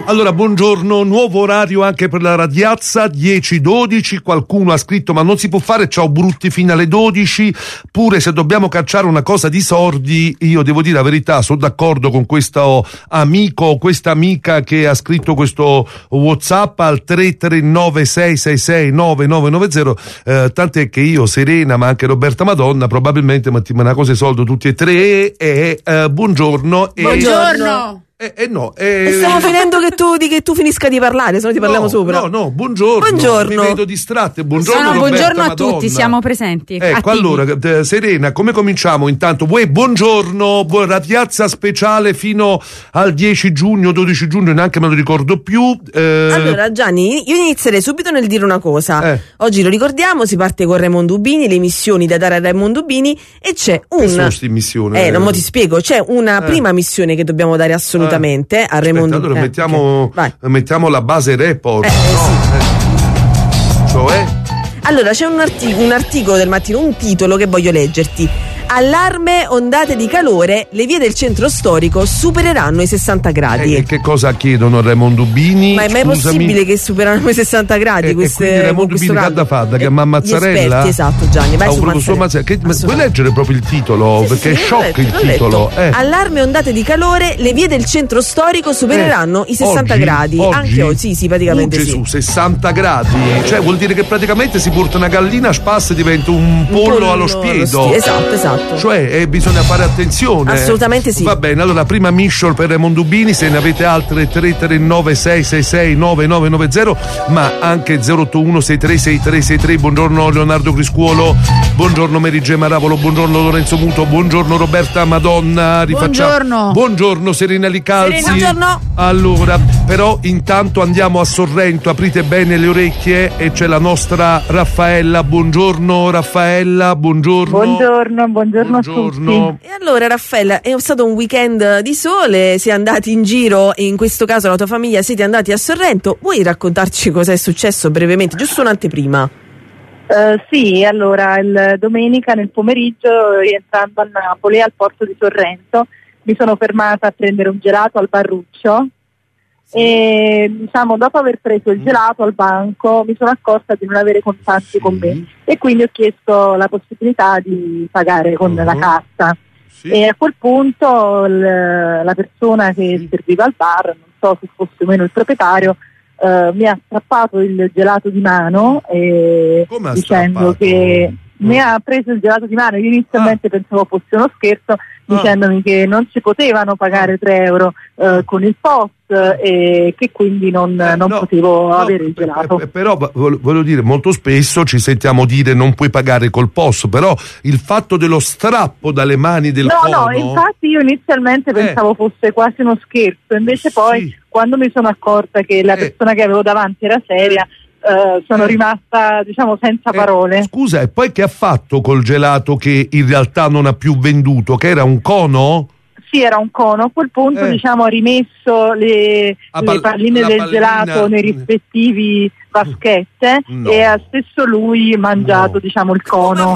Allora, buongiorno, nuovo orario anche per la radiazza, 10-12, qualcuno ha scritto ma non si può fare, ciao brutti fino alle 12, pure se dobbiamo cacciare una cosa di sordi, io devo dire la verità, sono d'accordo con questo amico o questa amica che ha scritto questo WhatsApp al 339-666-9990, tant'è che io, Serena, ma anche Roberta Madonna, probabilmente mettiamo una cosa di soldo tutti e tre buongiorno. Buongiorno. No, stiamo finendo che tu finisca di parlare, se no ti parliamo sopra. No, buongiorno. Mi vedo distratto. Buongiorno, Roberta, buongiorno a Madonna. tutti, siamo presenti. Ecco, attivi. allora, Serena, come cominciamo? Intanto, buongiorno, radiazza speciale fino al 10 giugno, 12 giugno, neanche me lo ricordo più. Allora, Gianni, io inizierei subito nel dire una cosa. Oggi lo ricordiamo, si parte con Raimondo Dubini, le missioni da dare a Raimondo Dubini, e c'è una... missione? Non mo ti spiego, c'è una prima missione che dobbiamo dare assolutamente a Raimondo. Allora mettiamo la base report, Cioè? Allora, c'è un articolo del mattino, un titolo che voglio leggerti. Allarme, ondate di calore, le vie del centro storico supereranno i 60 gradi. E che cosa chiedono a Raimondo Dubini? Ma è mai possibile che superano i 60 gradi queste? Raimondo Dubini cadda fadda, che a Mazzarella? Esperti, esatto, Gianni, vai su Mazzarella. Vuoi leggere proprio il titolo? Perché è shock il titolo. Allarme, ondate di calore, le vie del centro storico supereranno i 60 gradi. Anche oggi, sì, praticamente Gesù, 60 gradi. Cioè vuol dire che praticamente si porta una gallina a spasso e diventa un pollo allo spiedo. Esatto. Cioè bisogna fare attenzione. Assolutamente sì. Va bene, allora prima mission per Raimondo Dubini, se ne avete altre 339-666-9990, ma anche 081-636363. Buongiorno Leonardo Criscuolo, buongiorno Mary G. Maravolo, buongiorno Lorenzo Muto, buongiorno Roberta Madonna. Buongiorno Serena Licalzi. Buongiorno. Allora, però intanto andiamo a Sorrento, aprite bene le orecchie e c'è la nostra Raffaella. Buongiorno Raffaella, buongiorno a tutti. E allora Raffaella, è stato un weekend di sole, si è andati in giro, in questo caso la tua famiglia siete andati a Sorrento, vuoi raccontarci cosa è successo brevemente, giusto un'anteprima? Sì, allora domenica nel pomeriggio, rientrando a Napoli al porto di Sorrento, mi sono fermata a prendere un gelato al Barruccio. E dopo aver preso il gelato al banco mi sono accorta di non avere contanti con me e quindi ho chiesto la possibilità di pagare con la carta. E a quel punto la persona che serviva al bar, non so se fosse o meno il proprietario, mi ha strappato il gelato di mano dicendo che mi ha preso il gelato di mano. Io inizialmente pensavo fosse uno scherzo, dicendomi che non si potevano pagare 3 euro con il POS e che quindi non potevo avere il gelato. Però voglio dire, molto spesso ci sentiamo dire non puoi pagare col POS, però il fatto dello strappo dalle mani del cono... No, infatti io inizialmente pensavo fosse quasi uno scherzo, invece poi quando mi sono accorta che la persona che avevo davanti era seria, sono rimasta senza parole. Scusa, e poi che ha fatto col gelato che in realtà non ha più venduto? Che era un cono? Sì, era un cono. A quel punto ha rimesso le palline del gelato nei rispettivi vaschette e ha stesso lui mangiato il cono.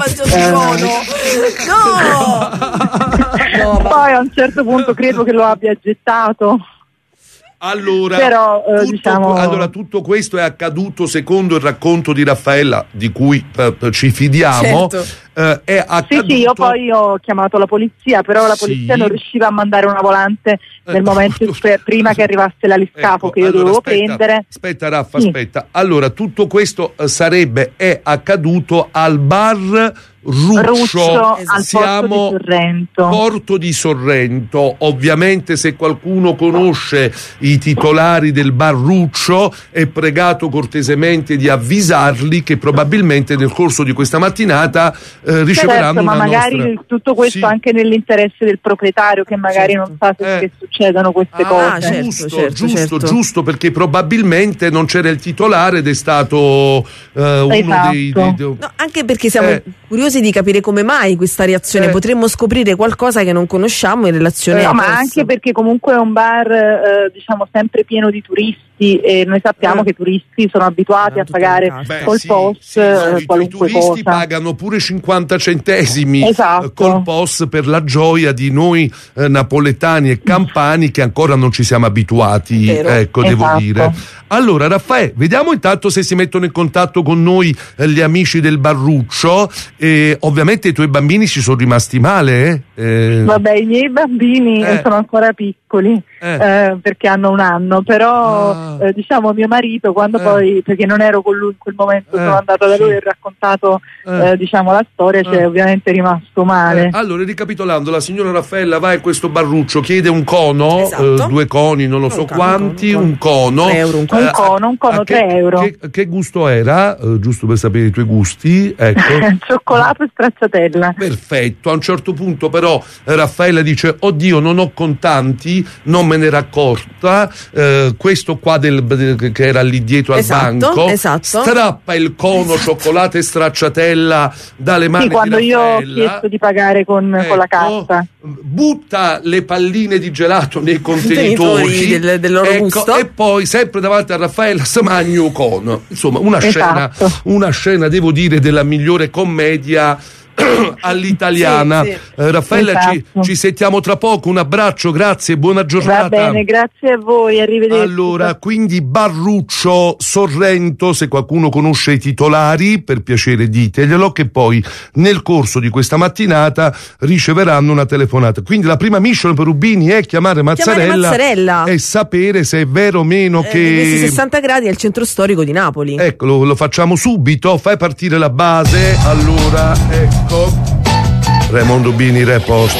Poi a un certo punto credo che lo abbia gettato. Allora, però, tutto questo è accaduto secondo il racconto di Raffaella, di cui ci fidiamo. È accaduto... Sì, io poi ho chiamato la polizia, però la polizia non riusciva a mandare una volante nel momento prima che arrivasse l'aliscafo che io dovevo prendere. Aspetta Raffa, aspetta. Allora, tutto questo è accaduto al bar Ruccio, siamo Porto di Sorrento. Ovviamente se qualcuno conosce i titolari del bar Ruccio è pregato cortesemente di avvisarli che probabilmente nel corso di questa mattinata riceveranno ma magari tutto questo anche nell'interesse del proprietario che magari non sa che succedano queste cose. Giusto, perché probabilmente non c'era il titolare ed è stato uno dei... No, anche perché siamo curiosi curiosi di capire come mai questa reazione, potremmo scoprire qualcosa che non conosciamo in relazione a ma anche perché comunque è un bar diciamo sempre pieno di turisti, e noi sappiamo che i turisti sono abituati a pagare col POS qualunque i turisti cosa. pagano pure 50 centesimi Esatto. col POS per la gioia di noi napoletani e campani che ancora non ci siamo abituati. Vero. Ecco, devo dire. Allora, Raffaele, vediamo intanto se si mettono in contatto con noi gli amici del Barruccio. Ovviamente i tuoi bambini ci sono rimasti male? Vabbè, i miei bambini sono ancora piccoli perché hanno 1 anno, però diciamo mio marito, quando poi, perché non ero con lui in quel momento, sono andata da lui e ho raccontato diciamo la storia, c'è ovviamente rimasto male. Allora, ricapitolando, la signora Raffaella va in questo Barruccio, chiede un cono, 2 coni, non lo so quanti, un cono. 3 euro, un cono 3 euro. Che gusto era? Giusto per sapere i tuoi gusti, ecco. Cioccolato e stracciatella. Perfetto. A un certo punto però Raffaella dice: oddio, non ho contanti, non me ne era accorta. Questo qua che era lì dietro al banco, strappa il cono cioccolato e stracciatella dalle mani di quando Raffaella. Io ho chiesto di pagare con la carta, butta le palline di gelato nei contenitori del loro gusto, e poi sempre davanti a Raffaella si mangia un cono. Insomma, una scena, devo dire, della migliore commedia all'italiana. Raffaella, ci sentiamo tra poco, un abbraccio, grazie, buona giornata. Va bene, grazie a voi, arrivederci. Allora, quindi Barruccio, Sorrento, se qualcuno conosce i titolari, per piacere diteglielo, che poi nel corso di questa mattinata riceveranno una telefonata. Quindi la prima mission per Rubini è chiamare Mazzarella e sapere se è vero o meno che questi 60 gradi è il centro storico di Napoli. Ecco, lo facciamo subito, fai partire la base. Allora, ecco, Raimondo Rubini, Repost.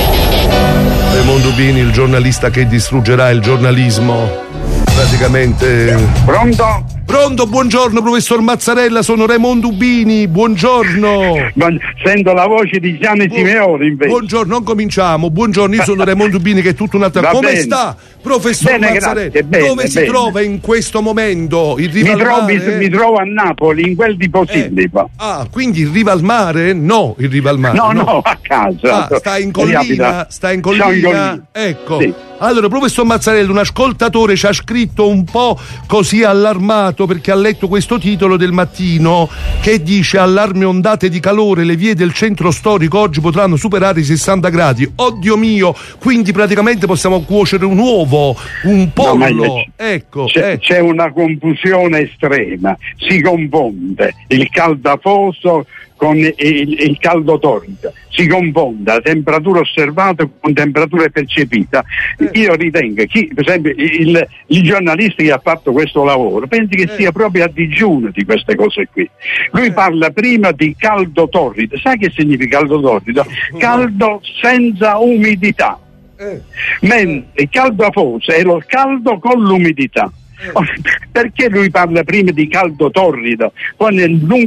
Raimondo Rubini, il giornalista che distruggerà il giornalismo. Praticamente. Pronto, buongiorno professor Mazzarella, sono Raimondo Rubini, buongiorno. Sento la voce di Gianni Simeone invece. Buongiorno, non cominciamo. Buongiorno, io sono Raimondo Rubini, che è tutta un'altra. Come sta, professor Mazzarella? Dove si trova in questo momento? In riva al mare? Mi trovo a Napoli, in quel di Posillipo. Quindi in riva al mare? No, in riva al mare. No, a casa. Sta in collina? Ecco. Sì. Allora, professor Mazzarella, un ascoltatore ci ha scritto un po' così allarmato perché ha letto questo titolo del Mattino che dice: allarme ondate di calore, le vie del centro storico oggi potranno superare i 60 gradi. Oddio mio, quindi praticamente possiamo cuocere un uovo, un pollo. Ecco. C'è una confusione estrema, si confonde il caldo afoso con il caldo torrido, si confonde la temperatura osservata con temperatura percepita. Io ritengo che, per esempio, il giornalista che ha fatto questo lavoro pensi che sia proprio a digiuno di queste cose qui. Lui parla prima di caldo torrido. Sai che significa caldo torrido? Caldo senza umidità. Mentre il caldo afoso è lo caldo con l'umidità. Perché lui parla prima di caldo torrido, poi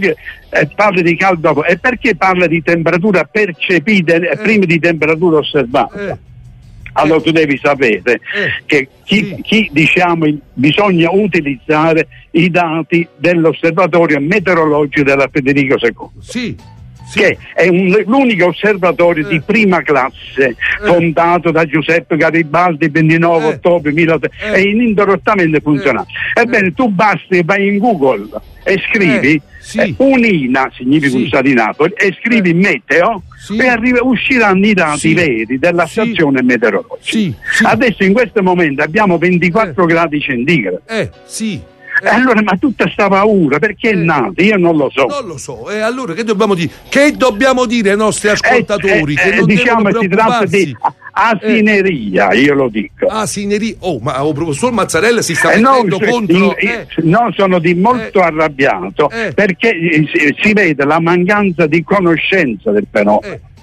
parla di caldo afoso, e perché parla di temperatura percepita prima di temperatura osservata? Allora tu devi sapere che chi diciamo bisogna utilizzare i dati dell'osservatorio meteorologico della Federico II. Che è l'unico osservatorio di prima classe fondato da Giuseppe Garibaldi il 29 ottobre 1800 e ininterrottamente funzionale. Ebbene, tu basti, vai in Google e scrivi Unina, significa Università di Napoli, e scrivi meteo e usciranno i dati veri della stazione meteorologica. Adesso in questo momento abbiamo 24 gradi centigradi. Allora, ma tutta sta paura perché è nata? Io non lo so. Non lo so. E allora che dobbiamo dire? Che dobbiamo dire ai nostri ascoltatori? Che non diciamo si tratta di asineria, io lo dico. Asineria? Ma il professor Mazzarella si sta mettendo contro. No, sono molto arrabbiato perché si vede la mancanza di conoscenza del fenomeno.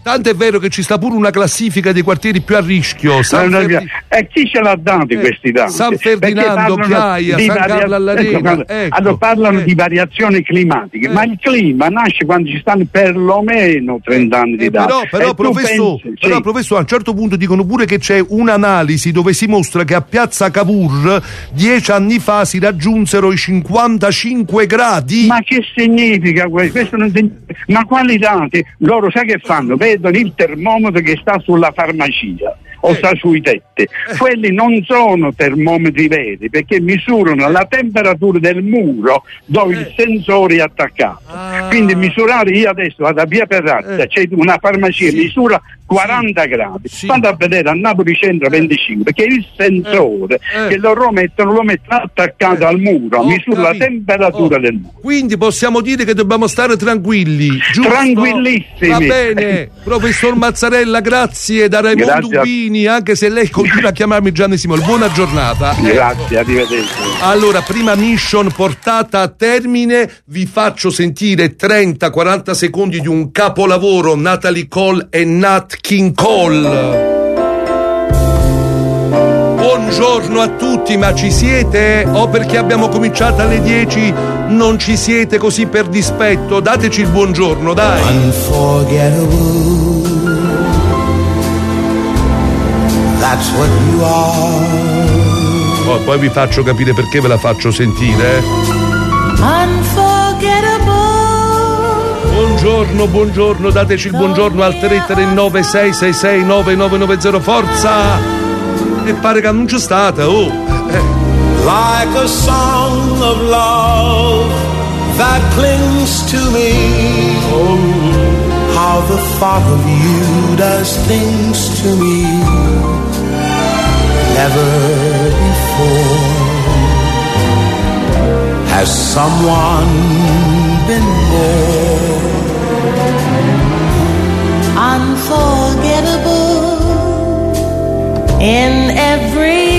Tanto è vero che ci sta pure una classifica dei quartieri più a rischio. E chi ce l'ha dati questi dati? San Ferdinando, Chiaia, San Carlo all'Arena. Allora parlano di variazioni climatiche, ma il clima nasce quando ci stanno perlomeno 30 anni di dati. Però professore, a un certo punto dicono pure che c'è un'analisi dove si mostra che a Piazza Cavour 10 anni fa si raggiunsero i 55 gradi. Ma che significa questo? Ma quali dati? Loro sai che fanno? Vedono il termometro che sta sulla farmacia o sta sui tetti. Quelli non sono termometri veri, perché misurano la temperatura del muro dove il sensore è attaccato. Quindi misurare, io adesso vado a Via Ferrazia, c'è una farmacia, misura 40 gradi, vado a vedere a Napoli Centro 25, perché il sensore che loro mettono lo mettono attaccato al muro, misura la temperatura del muro. Quindi possiamo dire che dobbiamo stare tranquilli, giusto? Tranquillissimi. Va bene, professor Mazzarella, grazie da Raimondo Ubini, anche se lei continua a chiamarmi Gianni Simoli. Buona giornata. Grazie, arrivederci. Allora, prima mission portata a termine, vi faccio sentire 30-40 secondi di un capolavoro, Natalie Cole e Nat King Cole. Buongiorno a tutti, ma ci siete? O perché abbiamo cominciato alle 10 non ci siete così per dispetto? Dateci il buongiorno, dai. Unforgettable, that's what you are. Poi vi faccio capire perché ve la faccio sentire. Unforgettable. Buongiorno, dateci il buongiorno al 339 666 9990, forza! E pare che non c'è stata, Like a song of love that clings to me. Oh, how the thought of you does things to me. Never before has someone been more unforgettable in every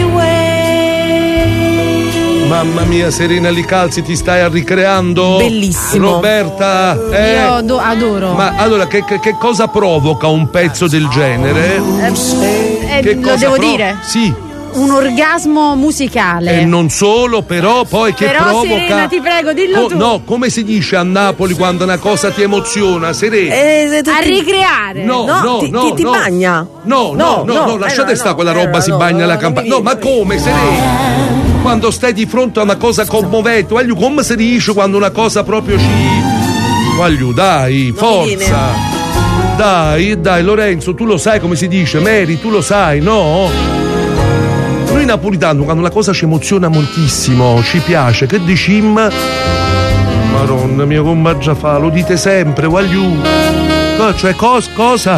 way. Mamma mia, Serena Licalzi, ti stai a ricreando? Bellissimo. Roberta, io adoro. Ma allora, che cosa provoca un pezzo del genere? Lo devo dire? Sì. Un orgasmo musicale. E non solo, però poi che però provoca. Serena, ti prego, dillo tu. No, come si dice a Napoli quando una cosa ti emoziona, Serena? A ricreare. Ti bagna. No, lasciate stare quella roba, si bagna la campagna. No, ma come, Serena? Quando stai di fronte a una cosa commovente, voglio, come si dice quando una cosa proprio ci. Voglio, dai, forza. Dai, Lorenzo, tu lo sai come si dice? Mary, tu lo sai, no? Noi napolitani, quando una cosa ci emoziona moltissimo, ci piace, che dicim? Madonna mia, come già fa, lo dite sempre, voglio. Cioè, cosa?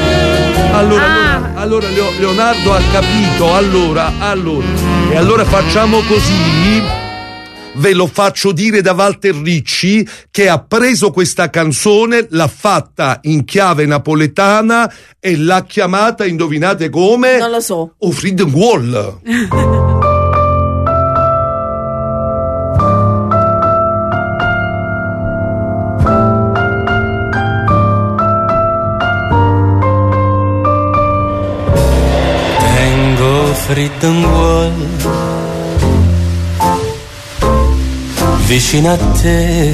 Allora Leonardo ha capito, allora. E allora facciamo così. Ve lo faccio dire da Walter Ricci, che ha preso questa canzone, l'ha fatta in chiave napoletana e l'ha chiamata, indovinate come? Non lo so. O Freedom Wall. Tengo Freedom Wall vicino a te,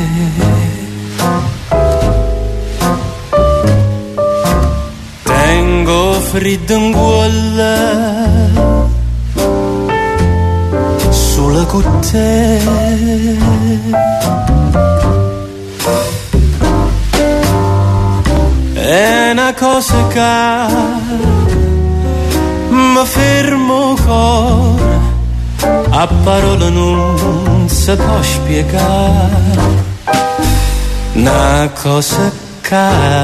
tengo Freedom Wall sulla cutte, è una cosa che mi fermo ancora, a parole non si può spiegare, una cosa che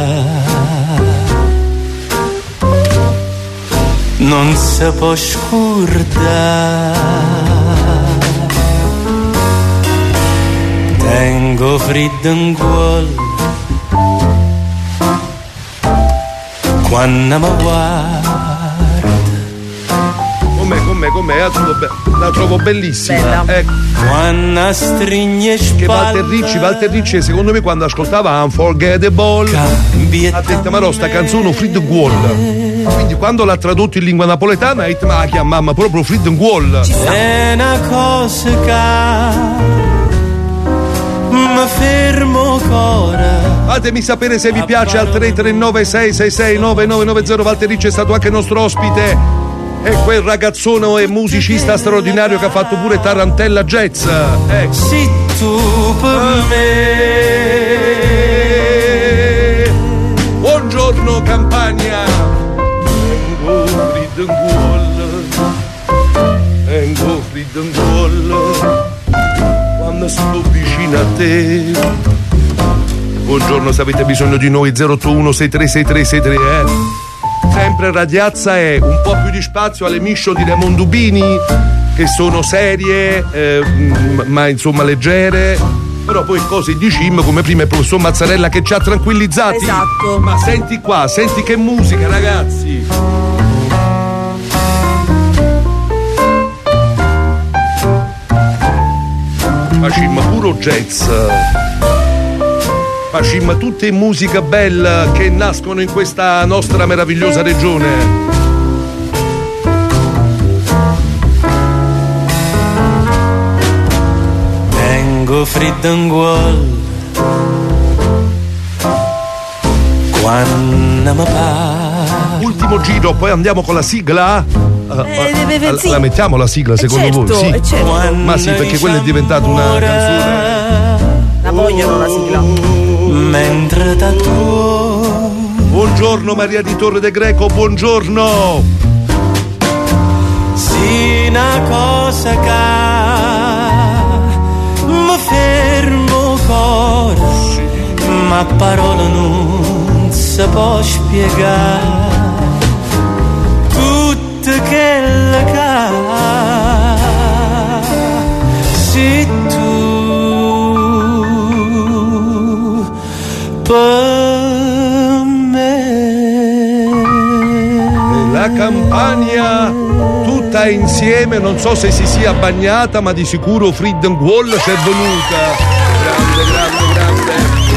non si può scordare. Tengo Freedom Wall quando mi guarda. com'è? La trovo bellissima. Ecco. Che Walter Ricci secondo me quando ascoltava Unforgettable ha detto ma no, sta canzone Freedom Wall. Quindi quando l'ha tradotto in lingua napoletana ha detto ma la chiamamma proprio Freedom Wall. È una cosa che mi fermo ancora. Fatemi sapere se vi piace al 339 666 9990. Walter Ricci è stato anche nostro ospite. È quel ragazzone e musicista straordinario che ha fatto pure Tarantella Jazz. Sì, tu per me. Buongiorno Campania. Vengo Freedom Wall. Quando sto vicino a te. Buongiorno, se avete bisogno di noi 081 636363. Sempre Radiazza è un po' più di spazio alle mission di Raimondo Dubini che sono serie ma insomma leggere, però poi cose di Jim come prima il professor Mazzarella che ci ha tranquillizzati. Esatto. Ma senti qua, senti che musica ragazzi. Facimmo puro jazz, facimmo tutte musica bella che nascono in questa nostra meravigliosa regione. Vengo Freedom Wall quando mi pare. Ultimo giro, poi andiamo con la sigla. Sì. La mettiamo la sigla secondo certo, voi? Sì. Certo. Ma sì, perché quella è diventata una canzone. La vogliono la sigla. Mentre da tu. Buongiorno Maria di Torre de Greco, buongiorno. Sì, una cosa che mi fermo ancora, ma parola non si può spiegare. Che la ca sei tu per me. La Campania tutta insieme, non so se si sia bagnata, ma di sicuro Freedom Wall c'è venuta. Grande.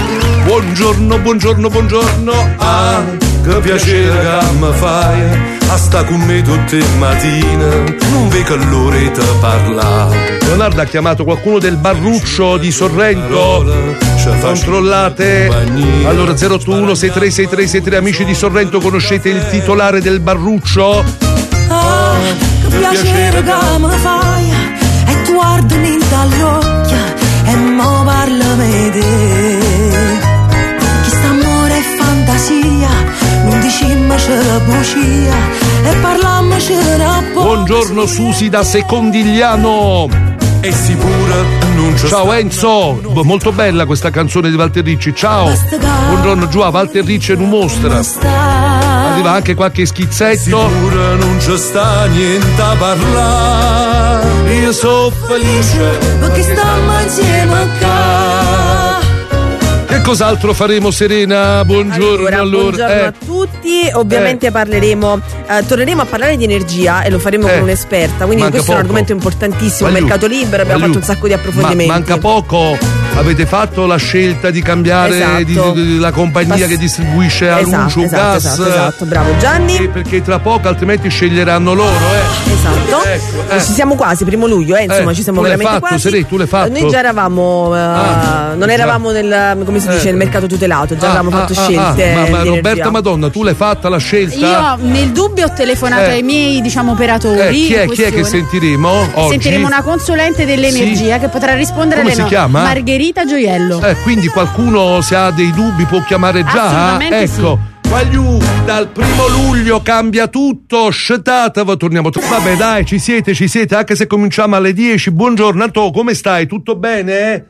Buongiorno. Ah, che piacere che mi fai. A sta con me tutte le mattine, non vedo l'ora di parlare. Leonardo ha chiamato qualcuno del Barruccio di Sorrento. Controllate. Allora 081 636363, amici di Sorrento, conoscete il titolare del Barruccio? Ah, che piacere che mi fai. E tu guardami dagli occhi e mo parlami di chi sta amore e fantasia. Non diciamo c'è la bugia e parliamo c'è la po'. Buongiorno Susi da Secondigliano. E sicura non c'è. Ciao Enzo, molto bella questa canzone di Walter Ricci. Ciao. Buongiorno giù a Walter Ricci non mostra. Arriva anche qualche schizzetto. Sicura non c'è sta niente a parlare. Io sono felice perché stiamo insieme qua. Che cos'altro faremo Serena? Buongiorno Buongiorno a tutti. Ovviamente torneremo a parlare di energia e lo faremo con un'esperta. Quindi questo è un argomento importantissimo. Mercato libero, abbiamo fatto un sacco di approfondimenti. Manca poco. Avete fatto la scelta di cambiare la compagnia che distribuisce a luce gas. Esatto, bravo Gianni. Perché tra poco altrimenti sceglieranno loro. Esatto. Ci siamo quasi, 1 luglio, insomma, ci siamo veramente quasi. Serena, tu l'hai fatto? Noi già eravamo, non eravamo nel, come si dice, nel mercato tutelato, già avevamo fatto scelte. Ma Roberta Madonna, tu l'hai fatta la scelta? Io nel dubbio ho telefonato ai miei, operatori. Chi è che sentiremo oggi? Sentiremo una consulente dell'energia che potrà rispondere alle si chiama? Margherita Gioiello. Quindi qualcuno se ha dei dubbi può chiamare già? Assolutamente ecco. Sì. Dal 1 luglio cambia tutto, scetateva, torniamo. Vabbè dai, ci siete, anche se cominciamo alle 10. Buongiorno Anto, come stai? Tutto bene?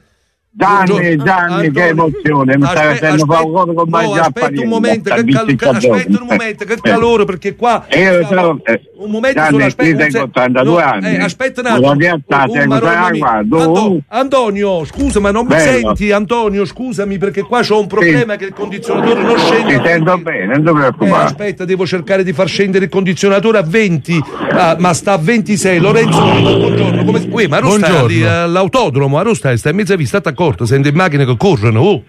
Gianni, che emozione, mi stai facendo favore con aspetta un momento, che calore, perché qua un momento Gianni, solo, aspetta, tengo 82 anni. Aspetta un attimo. Antonio, scusa, ma non mi senti? Antonio, scusami, perché qua c'ho un problema che il condizionatore non scende. Ti sento bene, non ti preoccupare. Aspetta, devo cercare di far scendere il condizionatore a 20, ma sta a 26. Lorenzo, buongiorno. Ma non stai lì all'autodromo, non stai in mezzo a vista, accorto, senti macchine che corrono, oh.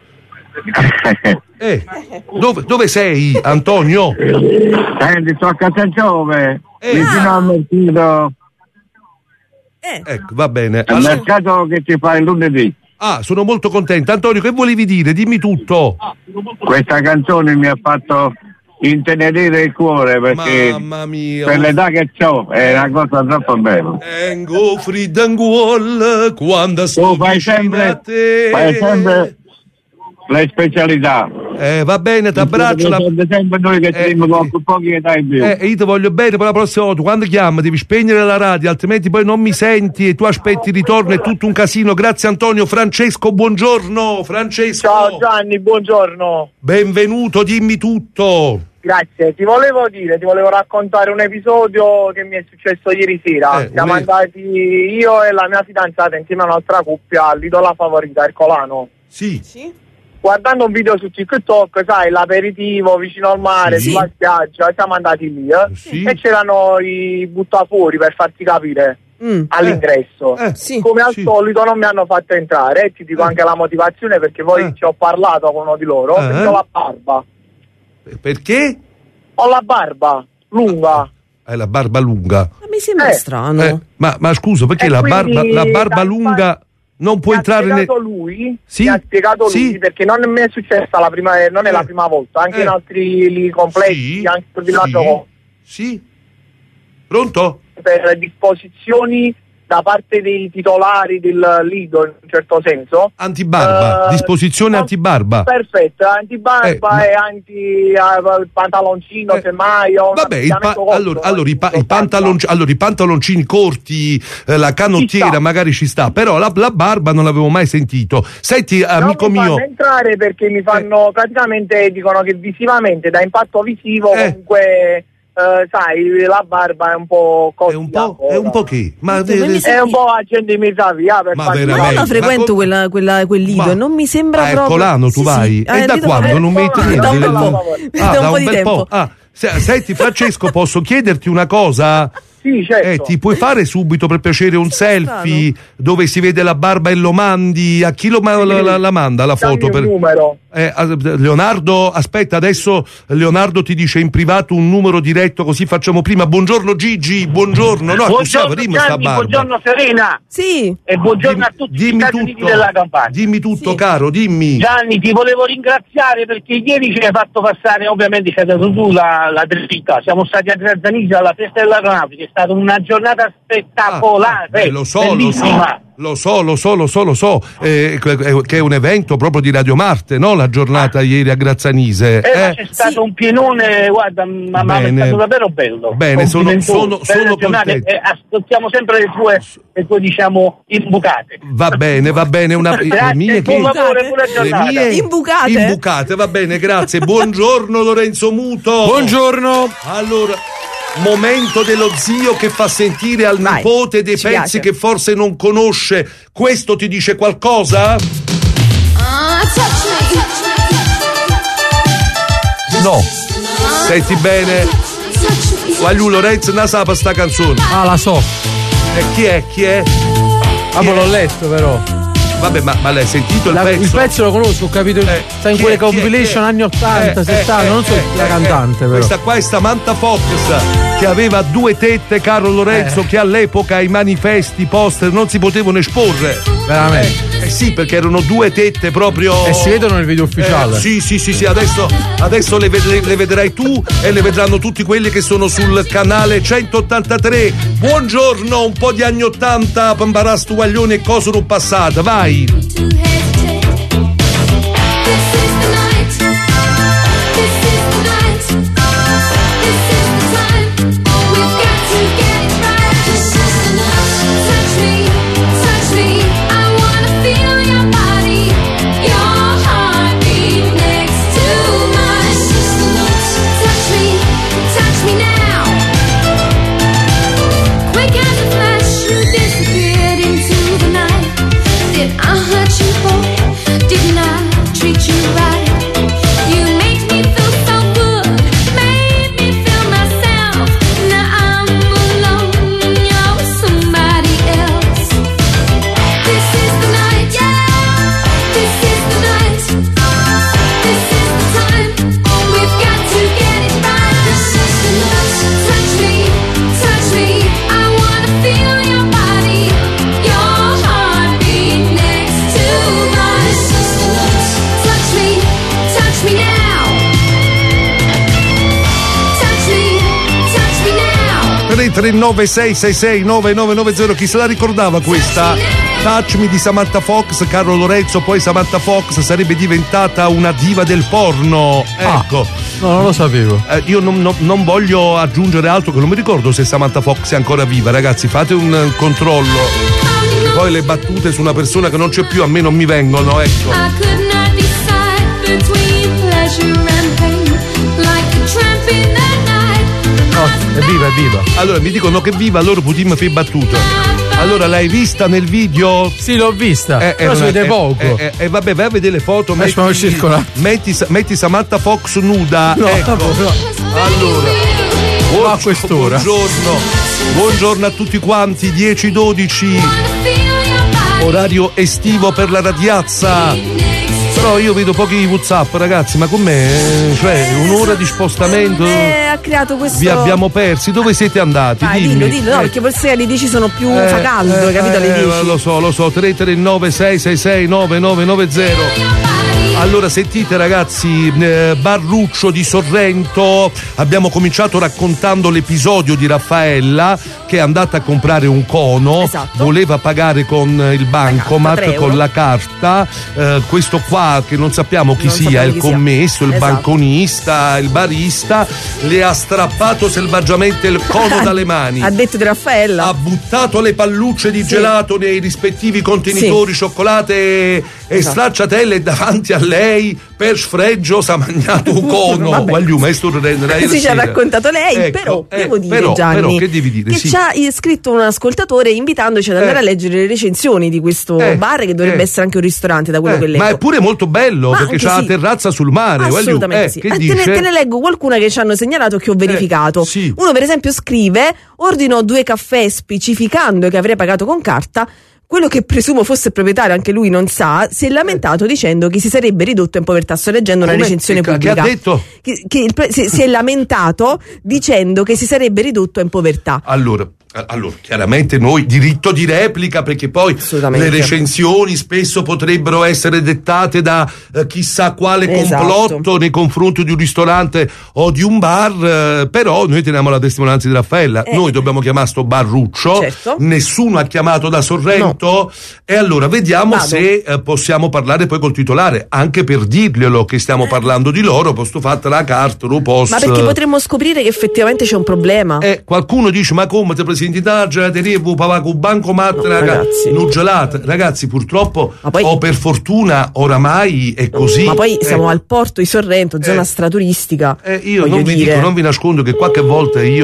Dove sei, Antonio? Senti, sto a Casagiove, vicino al mercato. Ecco, va bene. Al mercato che ci fa il lunedì. Sono molto contento. Antonio, che volevi dire? Dimmi tutto. Questa canzone mi ha fatto intenerire il cuore, perché mamma mia, per l'età che ho è una cosa troppo bella. Tengo friddanguol quando sto vicino a te. Fai sempre le specialità. Va bene, ti abbraccio. Sempre noi che teniamo pochi età in più. Io ti voglio bene, poi la prossima volta quando chiama devi spegnere la radio, altrimenti poi non mi senti e tu aspetti il ritorno, è tutto un casino. Grazie Antonio. Francesco, buongiorno. Francesco. Ciao Gianni, buongiorno. Benvenuto, dimmi tutto. Grazie, ti volevo raccontare un episodio che mi è successo ieri sera. Siamo andati io e la mia fidanzata insieme a un'altra coppia all'idola favorita, Ercolano. Sì. Guardando un video su TikTok, sai, l'aperitivo vicino al mare, sulla spiaggia, siamo andati lì e c'erano i buttafuori, per farti capire, all'ingresso. Come al solito non mi hanno fatto entrare, e ti dico anche la motivazione, perché poi ci ho parlato con uno di loro, perché ho la barba. Perché? Ho la barba lunga. Hai la barba lunga? Ma mi sembra strano. Ma scusa, perché la barba lunga non può entrare Mi ha spiegato lui, perché non mi è successa la prima volta, anche in altri complessi, anche sul villaggio. Sì. Pronto? Per disposizioni da parte dei titolari del Lido, in un certo senso. Antibarba, disposizione antibarba. Perfetto, antibarba e anti pantaloncino, semmai. Vabbè, i pantaloncini corti, la canottiera magari ci sta, però la barba non l'avevo mai sentito. Senti, amico mio. Non mi fanno entrare perché mi fanno, praticamente dicono che visivamente, da impatto visivo, comunque... sai, la barba è un po' è un po' che? È un po' agente di mezza via, per ma io frequento quel Lido e non mi sembra proprio. Ercolano tu vai? E da quando non metti niente? Da un po' di tempo. Senti Francesco, posso chiederti una cosa? Sì, certo. Ti puoi fare subito per piacere un selfie dove si vede la barba e lo mandi? A chi la manda la foto? Per numero. Leonardo, aspetta, adesso Leonardo ti dice in privato un numero diretto, così facciamo prima. Buongiorno Gigi, buongiorno. No, buongiorno Gianni, buongiorno Serena. Sì. E buongiorno a tutti gli Stati Uniti della Campania. Dimmi tutto, caro, dimmi. Gianni, ti volevo ringraziare perché ieri ci hai fatto passare, ovviamente c'è dato tu la dritta. Siamo stati a Grazzaniscia alla festa dell'aeronautica, è stata una giornata spettacolare. Lo so, che è un evento proprio di Radio Marte, no? La giornata ieri a Grazzanise. C'è stato un pienone, guarda, ma è stato davvero bello. Bene, sono contento. Ascoltiamo sempre le tue diciamo imbucate. Va bene, le mie imbucate, va bene, grazie. Buongiorno Lorenzo Muto. Buongiorno. Allora, momento dello zio che fa sentire al nipote dei pezzi che forse non conosce. Questo ti dice qualcosa? No. Senti bene. Voglio Lorenzo non sa sta canzone. La so. Chi è? L'ho letto però. Vabbè, ma l'hai sentito il pezzo? Il pezzo lo conosco, ho capito. Sta in quelle compilation anni 80, 70, non so la cantante però. Questa qua è Samantha Fox, che aveva 2 tette, caro Lorenzo, che all'epoca i manifesti, i poster non si potevano esporre. Veramente? Sì, perché erano 2 tette proprio. E si vedono nel video ufficiale. Sì, adesso le vedrai tu e le vedranno tutti quelli che sono sul canale 183. Buongiorno, un po' di anni 80, Pambarastu Guaglione e cose non passate, vai. Touch me, I wanna feel your body. 339 666 9990. Chi se la ricordava questa? Touch Me di Samantha Fox, Carlo Lorenzo. Poi Samantha Fox sarebbe diventata una diva del porno. Ecco. No, non lo sapevo. Io non voglio aggiungere altro, che non mi ricordo se Samantha Fox è ancora viva. Ragazzi, fate un controllo. E poi le battute su una persona che non c'è più a me non mi vengono, ecco. È viva. Allora mi dicono che viva, allora Putin fi battuto. Allora l'hai vista nel video? Sì, l'ho vista. Però si vede poco. Vabbè, vai a vedere le foto. Metti Samantha Fox nuda. No, ecco. Allora. A quest'ora. Buongiorno a tutti quanti. 10-12. Orario estivo per la radiazza. Però io vedo pochi WhatsApp, ragazzi, ma con me, cioè, un'ora di spostamento. Ha creato questo. Vi abbiamo persi. Dove siete andati? Vai, dillo, no, perché forse alle 10 sono più fa caldo, capito? Alle 10. Lo so, 339 666 9990. Allora sentite ragazzi, Barruccio di Sorrento, abbiamo cominciato raccontando l'episodio di Raffaella che è andata a comprare un cono, voleva pagare con il bancomat, con la carta, questo qua che non sappiamo chi sia, il commesso, il banconista, il barista, le ha strappato selvaggiamente il cono dalle mani. Ha detto di Raffaella. Ha buttato le pallucce di gelato nei rispettivi contenitori, cioccolate e stracciatelle davanti a lei, per sfregio si ha mangiato un cono. Così ci ha raccontato lei, ecco, però devo dire, Gianni, però, che devi dire? Che ci ha scritto un ascoltatore invitandoci ad andare a leggere le recensioni di questo bar, che dovrebbe essere anche un ristorante, da quello che leggo. Ma è pure molto bello, perché c'ha la terrazza sul mare. Assolutamente sì. Te ne leggo qualcuna che ci hanno segnalato, che ho verificato. Uno per esempio scrive: ordino 2 caffè specificando che avrei pagato con carta. Quello che presumo fosse proprietario, anche lui non sa, si è lamentato dicendo che si sarebbe ridotto in povertà. Sto leggendo una recensione pubblica. Che ha detto? Si è lamentato dicendo che si sarebbe ridotto in povertà. Allora, chiaramente noi diritto di replica, perché poi le recensioni spesso potrebbero essere dettate da chissà quale complotto nei confronti di un ristorante o di un bar, però noi teniamo la testimonianza di Raffaella. Noi dobbiamo chiamare sto Barruccio, nessuno ha chiamato da Sorrento, e allora vediamo se possiamo parlare poi col titolare, anche per dirglielo che stiamo parlando di loro, posto fatta la carta, lo posso. Ma perché potremmo scoprire che effettivamente c'è un problema. Qualcuno dice: ma come te presenti in gelateria, pagare con bancomat, ragazzi, non gelate. Ragazzi, purtroppo o per fortuna oramai è così. Ma poi siamo al porto di Sorrento, zona straturistica. Io non vi nascondo che qualche volta io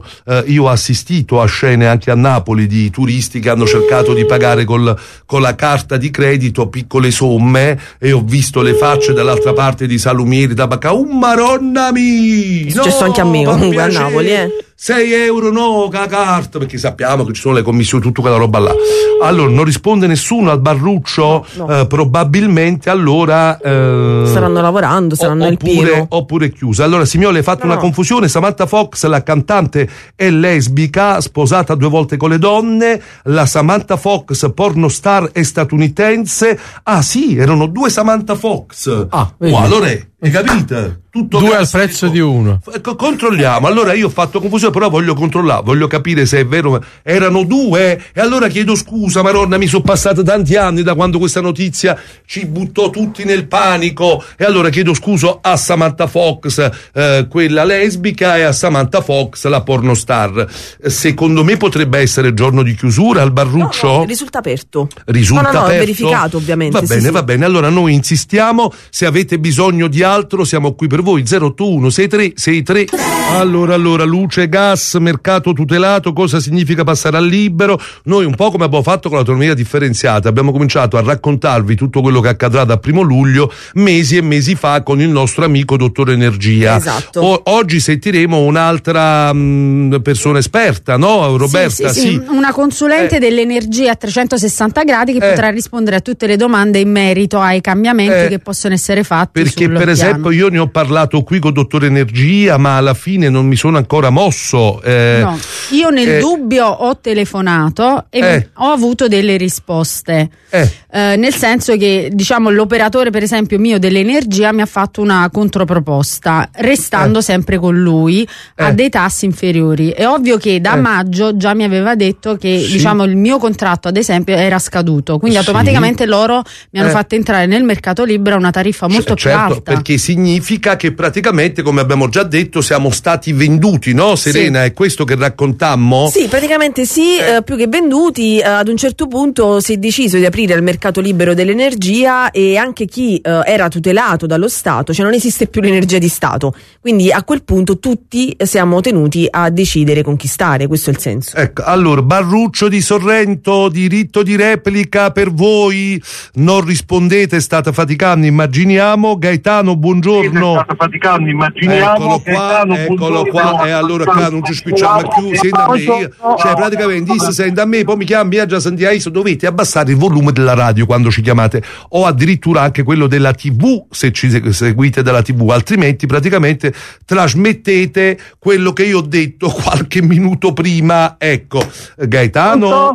ho assistito a scene anche a Napoli di turisti che hanno cercato di pagare con la carta di credito piccole somme, e ho visto le facce dall'altra parte di salumieri, tabacca. Maronna mia! È successo anche a me comunque a Napoli, 6 euro no, la carta, perché sappiamo che ci sono le commissioni, tutta quella roba là. Allora non risponde nessuno al Barruccio, probabilmente allora staranno lavorando, saranno nel pieno, oppure chiusa. Allora Simioli, hai fatto una confusione. Samantha Fox, la cantante, è lesbica, sposata 2 volte con le donne. La Samantha Fox pornostar è statunitense. Erano 2 Samantha Fox. Allora hai capito? Tutto 2 al prezzo di uno. Controlliamo. Allora io ho fatto confusione, però voglio controllare, voglio capire se è vero. Erano 2, e allora chiedo scusa, Maronna, mi sono passati tanti anni da quando questa notizia ci buttò tutti nel panico, e allora chiedo scusa a Samantha Fox, quella lesbica, e a Samantha Fox, la pornostar. Secondo me potrebbe essere giorno di chiusura al Barruccio. No, risulta aperto. Risulta aperto. È verificato, ovviamente. Va bene. Allora noi insistiamo, se avete bisogno di altro siamo qui per voi. 081 6363. Allora, luce, gas, mercato tutelato, cosa significa passare al libero? Noi, un po' come abbiamo fatto con l'autonomia differenziata, abbiamo cominciato a raccontarvi tutto quello che accadrà da 1 luglio, mesi e mesi fa, con il nostro amico Dottor Energia. Esatto. Oggi sentiremo un'altra persona esperta, no, Roberta? Sì. Una consulente dell'energia a 360 gradi che potrà rispondere a tutte le domande in merito ai cambiamenti che possono essere fatti. Perché per esempio io ne ho parlato qui con Dottor Energia, ma alla fine non mi sono ancora mosso. No, io nel dubbio ho telefonato e ho avuto delle risposte. Nel senso che, diciamo, l'operatore per esempio mio dell'energia mi ha fatto una controproposta, restando sempre con lui a dei tassi inferiori. È ovvio che da maggio già mi aveva detto che diciamo il mio contratto ad esempio era scaduto, quindi automaticamente loro mi hanno fatto entrare nel mercato libero a una tariffa molto più alta. Perché significa che praticamente, come abbiamo già detto, siamo stati venduti, no Serena? È questo che raccontammo? Sì, praticamente sì, più che venduti. Ad un certo punto si è deciso di aprire il mercato libero dell'energia e anche chi era tutelato dallo Stato, cioè non esiste più l'energia di Stato, quindi a quel punto tutti siamo tenuti a decidere con chi stare, questo è il senso. Ecco, allora Barruccio di Sorrento, diritto di replica per voi, non rispondete, state faticando, immaginiamo. Gaetano, buongiorno. State faticando, immaginiamo. Eccolo qua, e allora qua non ci spicciamo più, senta a me, cioè praticamente senta a me, poi mi chiami, già sentiai, dovete abbassare il volume della radio quando ci chiamate, o addirittura anche quello della TV se ci seguite dalla TV, altrimenti praticamente trasmettete quello che io ho detto qualche minuto prima. Ecco, Gaetano,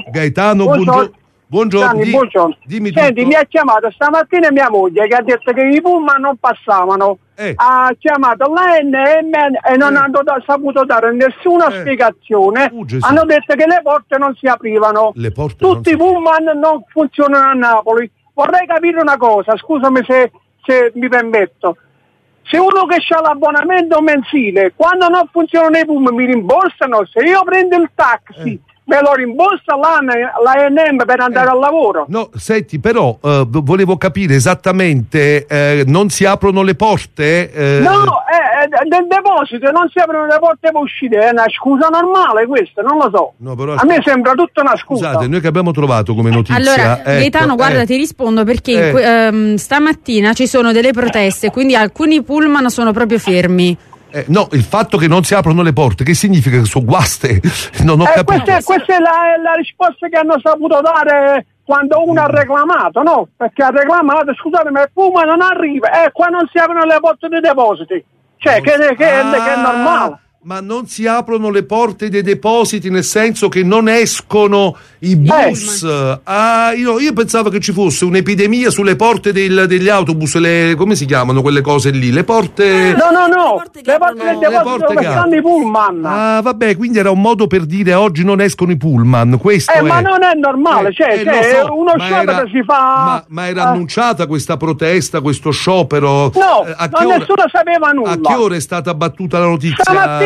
buongiorno. Dimmi Senti, tutto. mi ha chiamato stamattina mia moglie che ha detto che i pullman non passavano. Ha chiamato l'ANM e non hanno saputo dare nessuna spiegazione. Hanno detto che le porte non si aprivano. Tutti i pullman non funzionano a Napoli. Vorrei capire una cosa, scusami se mi permetto. Se uno che ha l'abbonamento mensile, quando non funzionano i pullman mi rimborsano. Se io prendo il taxi me lo rimborsa l'ANM per andare al lavoro. No, senti, però volevo capire esattamente, non si aprono le porte? Del deposito non si aprono le porte per uscire, è una scusa normale questa, non lo so. No, però, a me sembra tutta una scusa. Scusate, noi che abbiamo trovato come notizia. Allora, Gaetano, guarda, ti rispondo perché stamattina ci sono delle proteste, quindi alcuni pullman sono proprio fermi. No, il fatto che non si aprono le porte, che significa che sono guaste? Non ho capito. Questa è la risposta che hanno saputo dare quando uno ha reclamato, no? Perché ha reclamato, scusate, ma il Puma non arriva, qua non si aprono le porte dei depositi. Cioè, che è normale. Ma non si aprono le porte dei depositi, nel senso che non escono i bus. Io pensavo che ci fosse un'epidemia sulle porte degli autobus, come si chiamano quelle cose lì? Le porte. No, le porte del deposito dove stanno i pullman. Vabbè, quindi era un modo per dire oggi non escono i pullman. Questo ma non è normale, uno sciopero si fa. Ma era annunciata questa protesta, questo sciopero? No, nessuno sapeva nulla. A che ora è stata battuta la notizia? Stamattina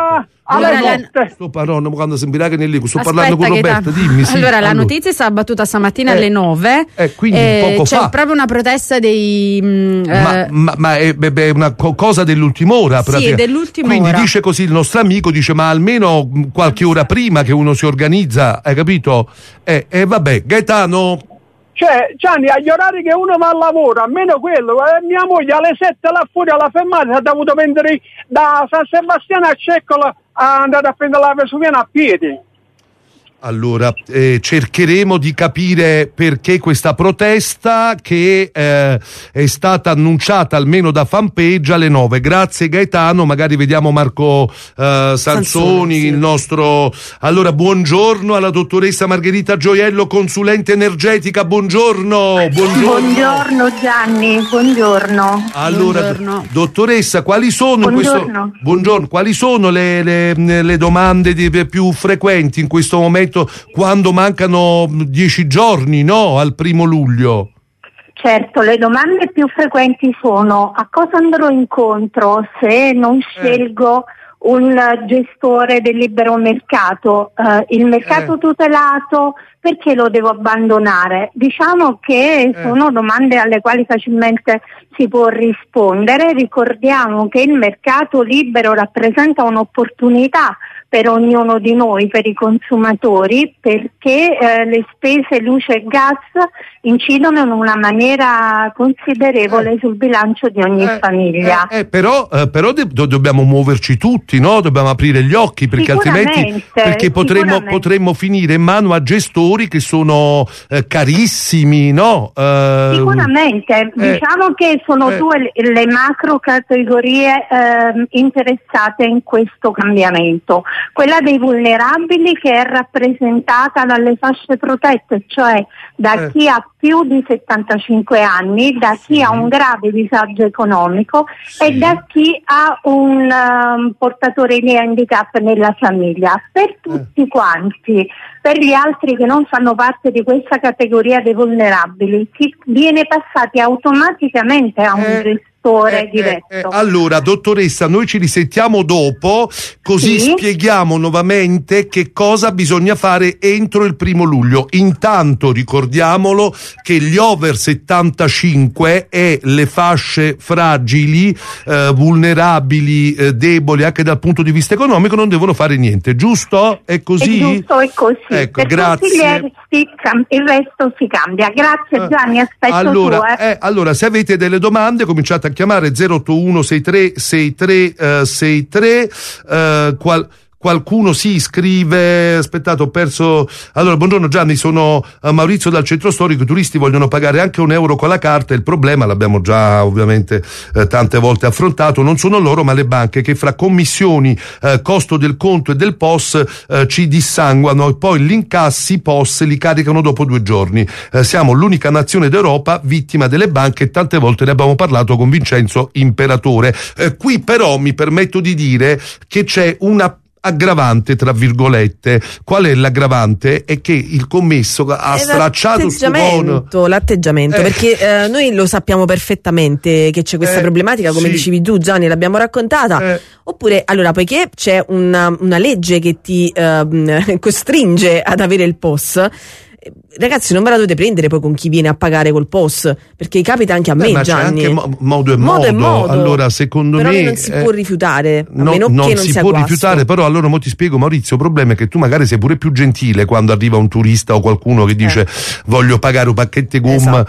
sto parlando quando sentirà che sto parlando con Roberta, dimmi. Allora, la notizia è stata battuta stamattina alle 9. Quindi poco c'è fa. proprio una protesta dei. Ma è una cosa dell'ultima ora, sì, dell'ultima quindi ora. Dice così il nostro amico, dice ma almeno qualche ora prima che uno si organizza, hai capito? Vabbè, Gaetano. Cioè, Gianni, agli orari che uno va al lavoro, almeno quello, mia moglie alle 7 là fuori alla fermata ha dovuto prendere da San Sebastiano a Ceccola, è andata a prendere la Vesuviana a piedi. Allora, cercheremo di capire perché questa protesta che è stata annunciata almeno da Fanpage alle 9. Grazie Gaetano, magari vediamo Marco Sansoni, il nostro. Allora, buongiorno alla dottoressa Margherita Gioiello, consulente energetica, buongiorno. Buongiorno Gianni, buongiorno. Allora, dottoressa, quali sono quali sono le domande più frequenti in questo momento? Quando mancano 10 giorni, no? Al 1° luglio. Certo, le domande più frequenti sono: a cosa andrò incontro se non scelgo un gestore del libero mercato? Il mercato tutelato, perché lo devo abbandonare? Diciamo che sono domande alle quali facilmente si può rispondere. Ricordiamo che il mercato libero rappresenta un'opportunità per ognuno di noi, per i consumatori, perché le spese luce e gas incidono in una maniera considerevole sul bilancio di ogni famiglia. Però dobbiamo muoverci tutti, no? Dobbiamo aprire gli occhi, perché altrimenti potremmo finire in mano a gestori che sono carissimi, no? Sicuramente, diciamo che sono due le macro categorie interessate in questo cambiamento. Quella dei vulnerabili, che è rappresentata dalle fasce protette, cioè da chi ha più di 75 anni, da chi ha un grave disagio economico e da chi ha un portatore di handicap nella famiglia. Per tutti quanti, per gli altri che non fanno parte di questa categoria dei vulnerabili, si viene passati automaticamente a un gestore diretto. Allora, dottoressa, noi ci risentiamo dopo, così spieghiamo nuovamente che cosa bisogna fare entro il 1° luglio. Intanto ricordiamolo che gli over 75 e le fasce fragili, vulnerabili, deboli anche dal punto di vista economico non devono fare niente, giusto? È così? È giusto, è così. Ecco, per grazie. Il resto si cambia. Grazie Gianni, aspetto allora, se avete delle domande cominciate a chiamare 081 63 63 63. Qualcuno si iscrive. Aspettate, ho perso. Allora, buongiorno Gianni, sono Maurizio dal centro storico. I turisti vogliono pagare anche €1 con la carta. Il problema, l'abbiamo già ovviamente tante volte affrontato, non sono loro ma le banche, che fra commissioni, costo del conto e del POS ci dissanguano, e poi gli incassi POS li caricano dopo 2 giorni. Siamo l'unica nazione d'Europa vittima delle banche, e tante volte ne abbiamo parlato con Vincenzo Imperatore. Qui però mi permetto di dire che c'è una aggravante, tra virgolette. Qual è l'aggravante? È che il commesso ha stracciato l'atteggiamento, perché noi lo sappiamo perfettamente che c'è questa problematica, come dicevi tu Gianni, l'abbiamo raccontata. Oppure, allora, poiché c'è una legge che ti costringe ad avere il POS, ragazzi, non ve la dovete prendere poi con chi viene a pagare col POS, perché capita anche a me, ma Gianni. C'è anche modo e modo. Allora, secondo però me non si può rifiutare, a no, meno che non si sia può guasto. rifiutare. Però allora mo ti spiego, Maurizio, il problema è che tu magari sei pure più gentile quando arriva un turista o qualcuno che dice voglio pagare un pacchetto di gomma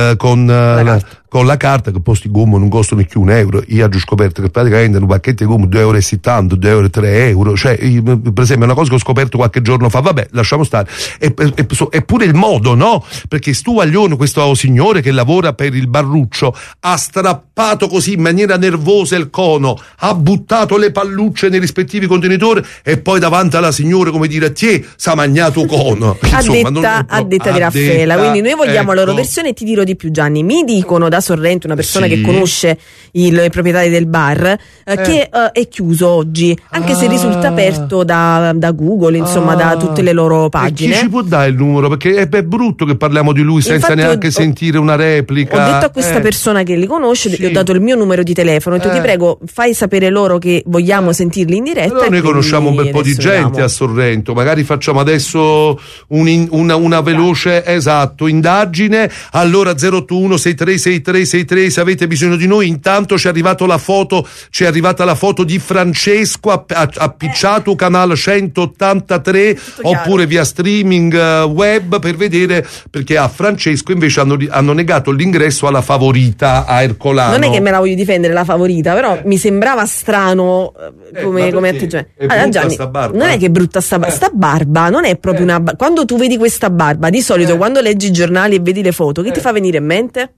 con la carta, che posti gomma non costano più €1. Io ho già scoperto che praticamente un pacchetto di gomma €2,70, €3. Cioè, per esempio, è una cosa che ho scoperto qualche giorno fa. Vabbè, lasciamo stare. È pure il modo, no? Perché stu Aglione, questo signore che lavora per il Barruccio, ha strappato così in maniera nervosa il cono, ha buttato le pallucce nei rispettivi contenitori e poi davanti alla signora, come dire, s'ha magnato cono. Insomma, a detta di Raffaella. Quindi noi vogliamo la loro versione, e ti dirò di più, Gianni. Mi dicono da Sorrento, una persona che conosce i proprietari del bar, che è chiuso oggi, anche se risulta aperto da Google, insomma, da tutte le loro pagine. E chi ci può dare il numero? Perché è brutto che parliamo di lui senza neanche sentire una replica. Ho detto a questa persona che li conosce, gli ho dato il mio numero di telefono, e ti prego, fai sapere loro che vogliamo sentirli in diretta. Però noi conosciamo un bel po' di gente a Sorrento, magari facciamo adesso una veloce indagine. Allora 081 63 63 63, se avete bisogno di noi. Intanto ci è arrivata la foto di Francesco appicciato canale 183 oppure via streaming web, per vedere, perché a Francesco invece hanno negato l'ingresso alla Favorita a Ercolano. Non è che me la voglio difendere la Favorita, però mi sembrava strano come atteggiamento. Allora, Gianni, non è che è brutta sta barba, non è proprio una quando tu vedi questa barba, di solito quando leggi i giornali e vedi le foto, che ti fa venire in mente?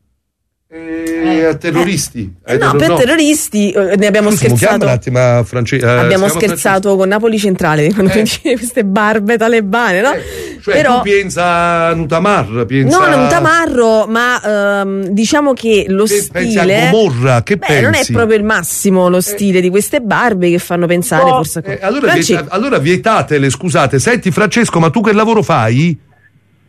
Terroristi. Terroristi ne abbiamo scherzato. Abbiamo scherzato con Napoli Centrale quando queste barbe talebane, no? Cioè, però tu pensa a Nutamar, non Tamarro, ma diciamo che lo stile a Gomorra, che pensi? Non è proprio il massimo lo stile di queste barbe che fanno pensare forse allora vietatele, scusate. Senti Francesco, ma tu che lavoro fai?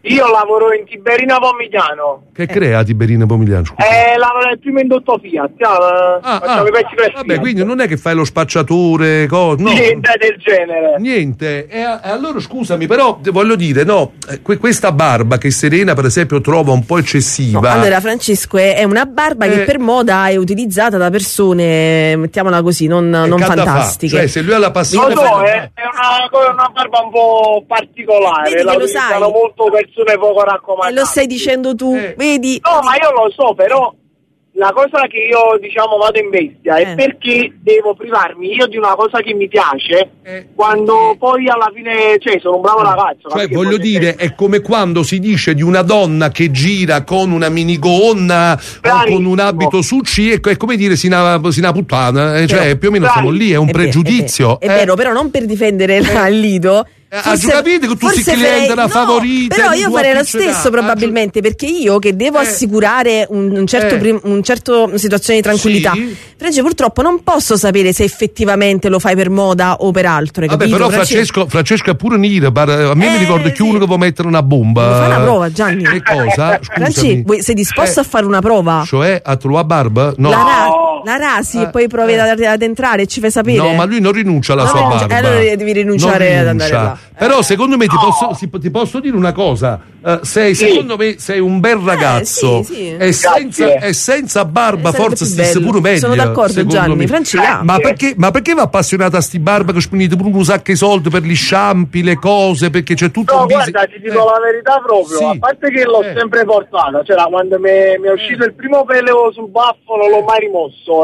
Io lavoro in Tiberina Pomigliano. Che crea Tiberina Pomigliano? Lavoro nel primo indotto Fiat. Facciamo i pezzi per vabbè, Fiat. quindi non è che fai lo spacciatore, no. Niente del genere. Niente. Allora scusami, però voglio dire, no, questa barba che Serena per esempio trova un po' eccessiva. No, allora Francesco è una barba che per moda è utilizzata da persone, mettiamola così, non fantastiche. Cioè se lui ha la passione è una barba un po' particolare. Vedi la che lo sai. Molto persone poco raccomandate. E lo stai dicendo tu, vedi? No, ma io lo so, però la cosa che io vado in bestia è perché devo privarmi io di una cosa che mi piace quando poi alla fine sono un bravo ragazzo. Cioè voglio dire, è come quando si dice di una donna che gira con una minigonna o con un abito su C, è come dire si una puttana, cioè più o meno siamo lì, è un pregiudizio. È vero, però non per difendere il Lido. Forse, capite che tutti i clienti la favorita, però io farei lo stesso probabilmente, perché io che devo assicurare un certo situazione di tranquillità, Francesco, purtroppo non posso sapere se effettivamente lo fai per moda o per altro, hai capito? Però Francesco è pure nera, a me mi ricordo che uno che vuole mettere una bomba. Fai una prova, Gianni. Che cosa? Francesco, sei disposto a fare una prova? Cioè a trovare barba? No. La rasi e poi provi ad entrare e ci fai sapere. No, ma lui non rinuncia alla sua barba. Allora devi rinunciare ad andare là. Però secondo me ti posso dire una cosa, secondo me sei un bel ragazzo e senza barba forse stesse pure meglio. Sono d'accordo Gianni, Francesco. Ma perché va appassionata a sti barba che spendete pure un sacco di soldi per gli shampoo, le cose, perché c'è tutto un guarda, ti dico la verità proprio, a parte che l'ho sempre portata, cioè quando mi è uscito il primo pelo sul baffo non l'ho mai rimosso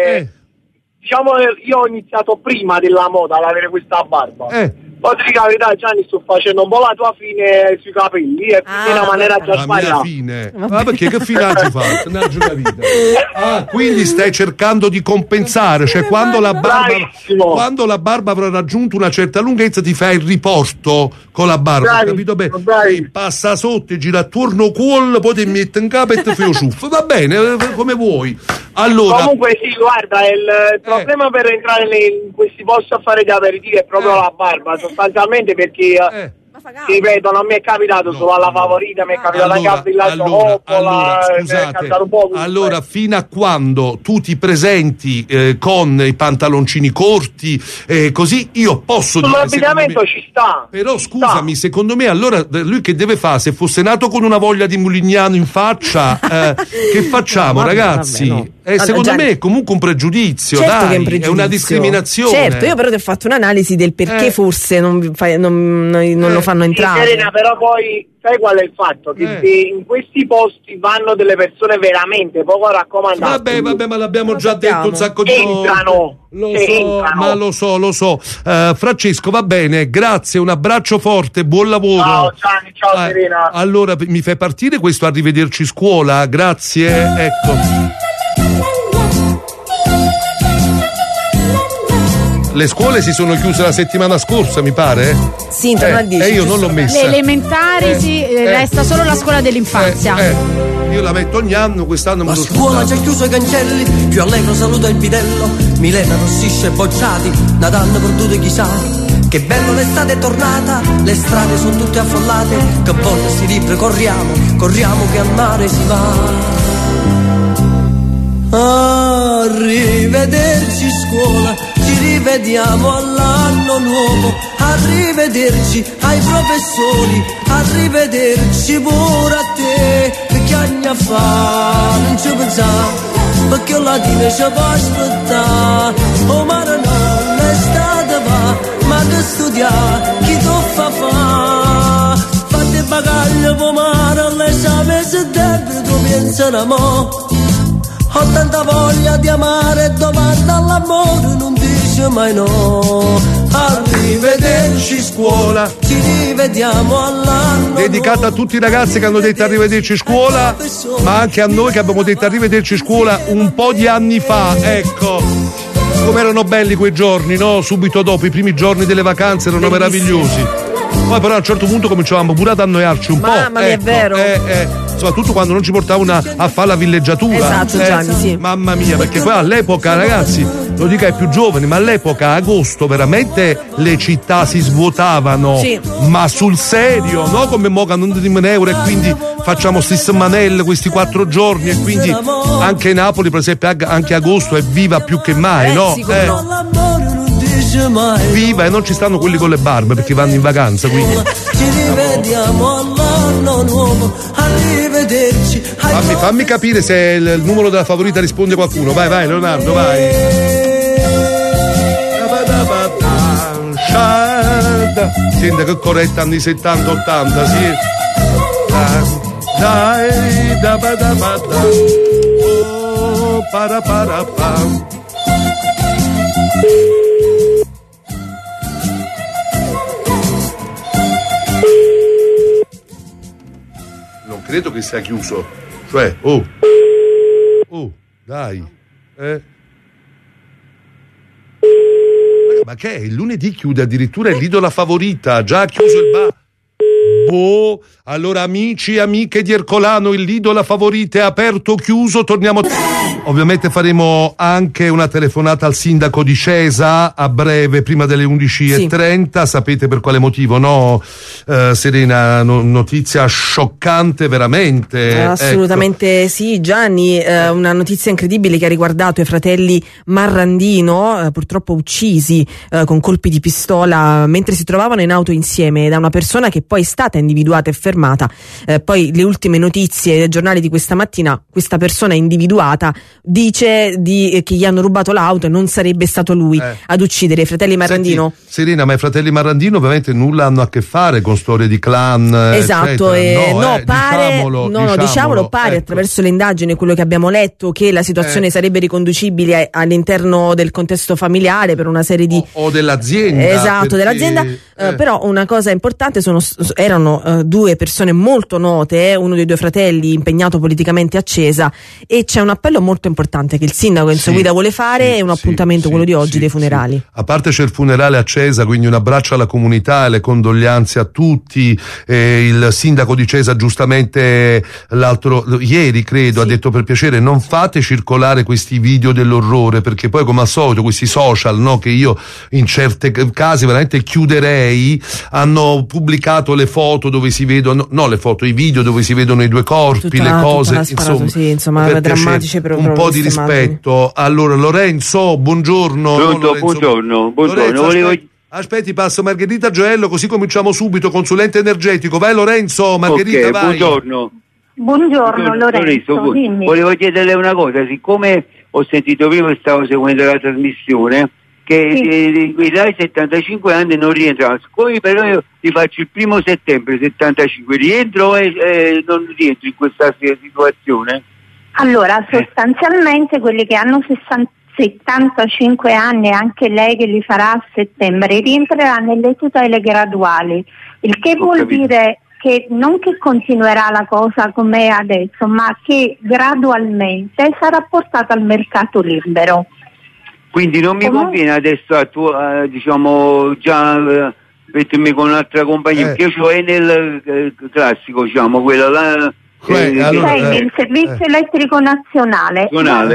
diciamo io ho iniziato prima della moda ad avere questa barba. Poi ti dico la verità, Gianni, sto facendo un po' la tua fine sui capelli e quindi in una maniera già sbagliata. Fine. Perché che fine hai fatto? Non ho capito. Quindi stai cercando di compensare, cioè quando la barba avrà raggiunto una certa lunghezza ti fai il riporto con la barba, capito bene? Passa sotto e gira attorno cuol, poi ti metti in capo e ti fai ciuffo. Va bene, come vuoi. Allora, comunque sì, guarda, il problema per entrare in questi posti a fare gli aperitivi è proprio la barba, sostanzialmente, perché ripeto, non mi è capitato solo alla Favorita, mi è capitato anche al Villaggio Coppola, scusate, allora fino a quando tu ti presenti con i pantaloncini corti, così io posso dire l'abbigliamento ci sta, però scusami, secondo me allora lui che deve fare? Se fosse nato con una voglia di Mulignano in faccia, che facciamo, ragazzi? No. Secondo Gianni, me è comunque un pregiudizio, certo, dai, che è una discriminazione. Certo, io però ti ho fatto un'analisi del perché forse non lo fanno entrare. Serena, però poi sai qual è il fatto? Che in questi posti vanno delle persone veramente poco raccomandate. Vabbè, ma l'abbiamo già detto un sacco di volte. Lo so. Francesco, va bene, grazie, un abbraccio forte, buon lavoro. Ciao Gianni, ciao Serena. Allora mi fai partire questo arrivederci scuola? Grazie, ecco. Le scuole si sono chiuse la settimana scorsa, mi pare? Sì, intorno al 10. E io non l'ho messa. Le elementari resta solo la scuola dell'infanzia. Io la metto ogni anno, quest'anno la scuola c'ha chiuso i cancelli, più allegro saluta il bidello, Milena rossisce bocciati, Natale perduto chissà. Che bello l'estate è tornata, le strade sono tutte affollate, che volte sti libri corriamo che al mare si va. Arrivederci scuola, ci rivediamo all'anno nuovo, arrivederci ai professori, arrivederci pure a te, perché anni fa non ci pensavo, perché il latino ci può aspettare, oh mare no, l'estate va, ma che studiare, chi tu fa, fate bagaglio per mare, all'esame se deve, tu pensa l'amore. Ho tanta voglia di amare, domanda all'amore, non dice mai no. Arrivederci scuola, ci rivediamo all'anno. Dedicata a tutti i ragazzi che hanno detto arrivederci scuola, ma anche a noi che abbiamo detto arrivederci scuola un po' di anni fa, ecco. Come erano belli quei giorni, no? Subito dopo, i primi giorni delle vacanze erano meravigliosi. Poi però a un certo punto cominciavamo pure ad annoiarci un po'. Mamma mia, è vero. Soprattutto quando non ci portavano a fare la villeggiatura. Esatto, Gianni, sì. Mamma mia, perché poi all'epoca, ragazzi, lo dica ai più giovani, ma all'epoca agosto veramente le città si svuotavano, sì. Ma sul serio, no? Come mo che non diamo euro e quindi facciamo stesse manelle questi 4 giorni e quindi anche Napoli per esempio anche agosto è viva più che mai, no? Viva, e non ci stanno quelli con le barbe perché vanno in vacanza, quindi ci rivediamo all'anno nuovo, arrivederci. Fammi capire se il numero della favorita risponde qualcuno. Vai Leonardo, vai. Senta che corretta anni 70-80, sì. Dai da ba da ba da. Oh, para para pa. Non credo che sia chiuso. Cioè, dai. Ma che è? Il lunedì chiude addirittura il Lido La Favorita, già ha chiuso il bar. Allora amici e amiche di Ercolano, il Lido La Favorita è aperto o chiuso? Torniamo. Ovviamente faremo anche una telefonata al sindaco di Cesa a breve, prima delle 11:30. Sì. Sapete per quale motivo, no? Serena, notizia scioccante veramente. Assolutamente, ecco. Sì, Gianni, una notizia incredibile che ha riguardato i fratelli Marrandino, purtroppo uccisi con colpi di pistola mentre si trovavano in auto insieme da una persona che poi è stata individuata e fermata. Poi le ultime notizie dei giornali di questa mattina, questa persona individuata dice che gli hanno rubato l'auto e non sarebbe stato lui ad uccidere i fratelli Marrandino. Senti, Serena, ma i fratelli Marrandino ovviamente nulla hanno a che fare con storie di clan. Esatto, diciamolo, pare ecco. Attraverso le indagini, quello che abbiamo letto, che la situazione sarebbe riconducibile all'interno del contesto familiare per una serie di o dell'azienda. Esatto, dell'azienda. Però una cosa importante erano 2 persone molto note, uno dei 2 fratelli impegnato politicamente a Cesa, e c'è un appello molto importante che il sindaco Enzo Guida vuole fare, è un appuntamento quello di oggi dei funerali. A parte c'è il funerale a Cesa, quindi un abbraccio alla comunità e le condoglianze a tutti. Il sindaco di Cesa giustamente ieri credo ha detto: per piacere non fate circolare questi video dell'orrore, perché poi come al solito questi social, no, che io in certi casi veramente chiuderei, hanno pubblicato le foto dove si vedono, i video dove si vedono i 2 corpi, le cose, insomma drammatici, per un po' di rispetto. Immagini. Allora Lorenzo, buongiorno. Pronto, buongiorno. Lorenzo, aspetti, passo Margherita Gioello, così cominciamo subito. Consulente energetico, vai Lorenzo. Margherita, vai. Buongiorno Lorenzo, dimmi. Volevo chiederle una cosa, siccome ho sentito prima che stavo seguendo la trasmissione che i dai 75 anni non rientrano, siccome però io li faccio il 1° settembre 75, rientro e non rientro in questa situazione? Allora, sostanzialmente quelli che hanno 75 anni, anche lei che li farà a settembre, rientrerà nelle tutele graduali, il che vuol dire che non che continuerà la cosa come è adesso, ma che gradualmente sarà portata al mercato libero. Quindi non mi conviene adesso diciamo già mettermi con un'altra compagnia, perché io ce l'ho nel classico, diciamo, quello là. Il servizio elettrico nazionale.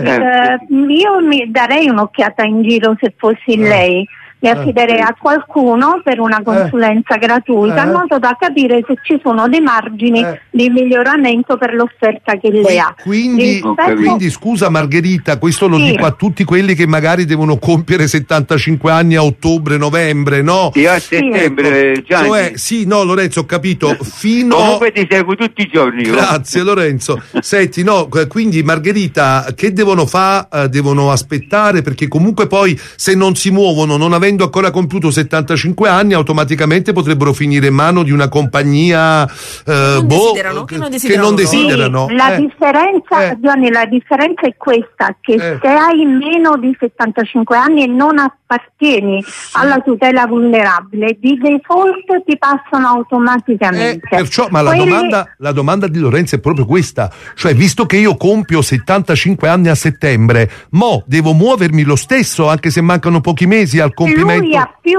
Io mi darei un'occhiata in giro se fossi lei. Mi affiderei a qualcuno per una consulenza gratuita in modo da capire se ci sono dei margini di miglioramento per l'offerta che lei ha. Quindi scusa Margherita, questo lo dico a tutti quelli che magari devono compiere 75 anni a ottobre, novembre, no? Sì, a settembre, Gianni. Lorenzo, ho capito. Comunque ti seguo tutti i giorni. Grazie Lorenzo. Senti, quindi Margherita, che devono fare? Devono aspettare, perché comunque poi se non si muovono, non avendo ancora compiuto 75 anni, automaticamente potrebbero finire in mano di una compagnia che non desiderano. La differenza, Gianni, la differenza è questa, che se hai meno di 75 anni e non appartieni alla tutela vulnerabile, di default ti passano automaticamente. Perciò, ma la domanda di Lorenzo è proprio questa, cioè visto che io compio 75 anni a settembre, devo muovermi lo stesso anche se mancano pochi mesi al compimento?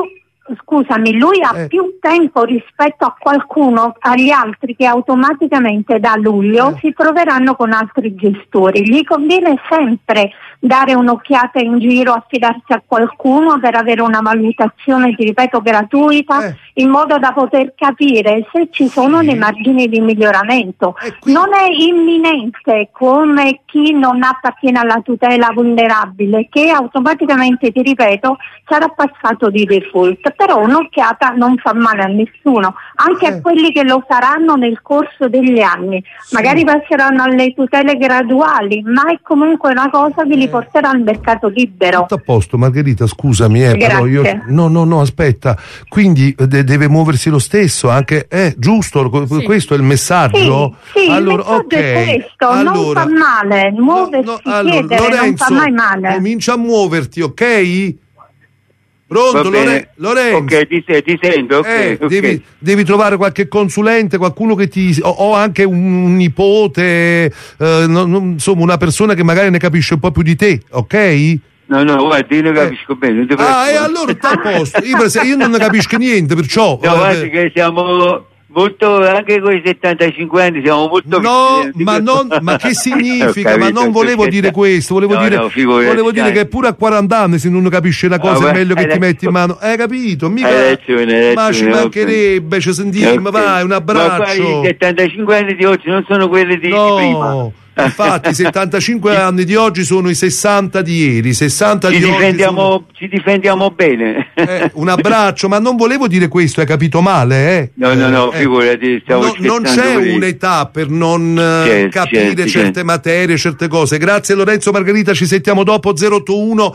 scusami, lui ha più tempo rispetto a qualcuno, agli altri che automaticamente da luglio si troveranno con altri gestori. Gli conviene sempre dare un'occhiata in giro, affidarsi a qualcuno per avere una valutazione, ti ripeto, gratuita, in modo da poter capire se ci sono dei margini di miglioramento. Non è imminente come chi non appartiene alla tutela vulnerabile, che automaticamente, ti ripeto, sarà passato di default, però un'occhiata non fa male a nessuno, anche a quelli che lo faranno nel corso degli anni. Magari passeranno alle tutele graduali, ma è comunque una cosa che li porterà al mercato libero. Tutto a posto, Margherita, scusami, però io no, aspetta, quindi deve muoversi lo stesso, anche giusto, questo è il messaggio? Sì, allora, il messaggio è questo, allora, non fa male, muoversi, chiedere, Lorenzo, non fa mai male. Comincia a muoverti, ok? Pronto, Lorenzo? Ok, ti sento. Okay. Devi trovare qualche consulente, qualcuno che o anche un nipote, insomma, una persona che magari ne capisce un po' più di te, ok? No, guarda, io ne capisco bene. E allora sta a posto. Io non ne capisco niente, perciò. No, guarda che siamo molto, anche con i 75 anni siamo molto ma che significa? Ma non volevo dire questo, volevo dire che pure a 40 anni se non capisci una cosa è meglio che ti metti in mano. Hai capito? Mica. Ma ci mancherebbe, ci sentiamo, vai, un abbraccio. Ma qua i 75 anni di oggi non sono quelli di prima. Infatti i 75 anni di oggi sono i 60 di ieri, 60 ci di oggi ci difendiamo bene. Un abbraccio, ma non volevo dire questo, hai capito male? No, figurati, non c'è un'età per non capire certe materie, certe cose. Grazie Lorenzo, Margherita, ci sentiamo dopo. 081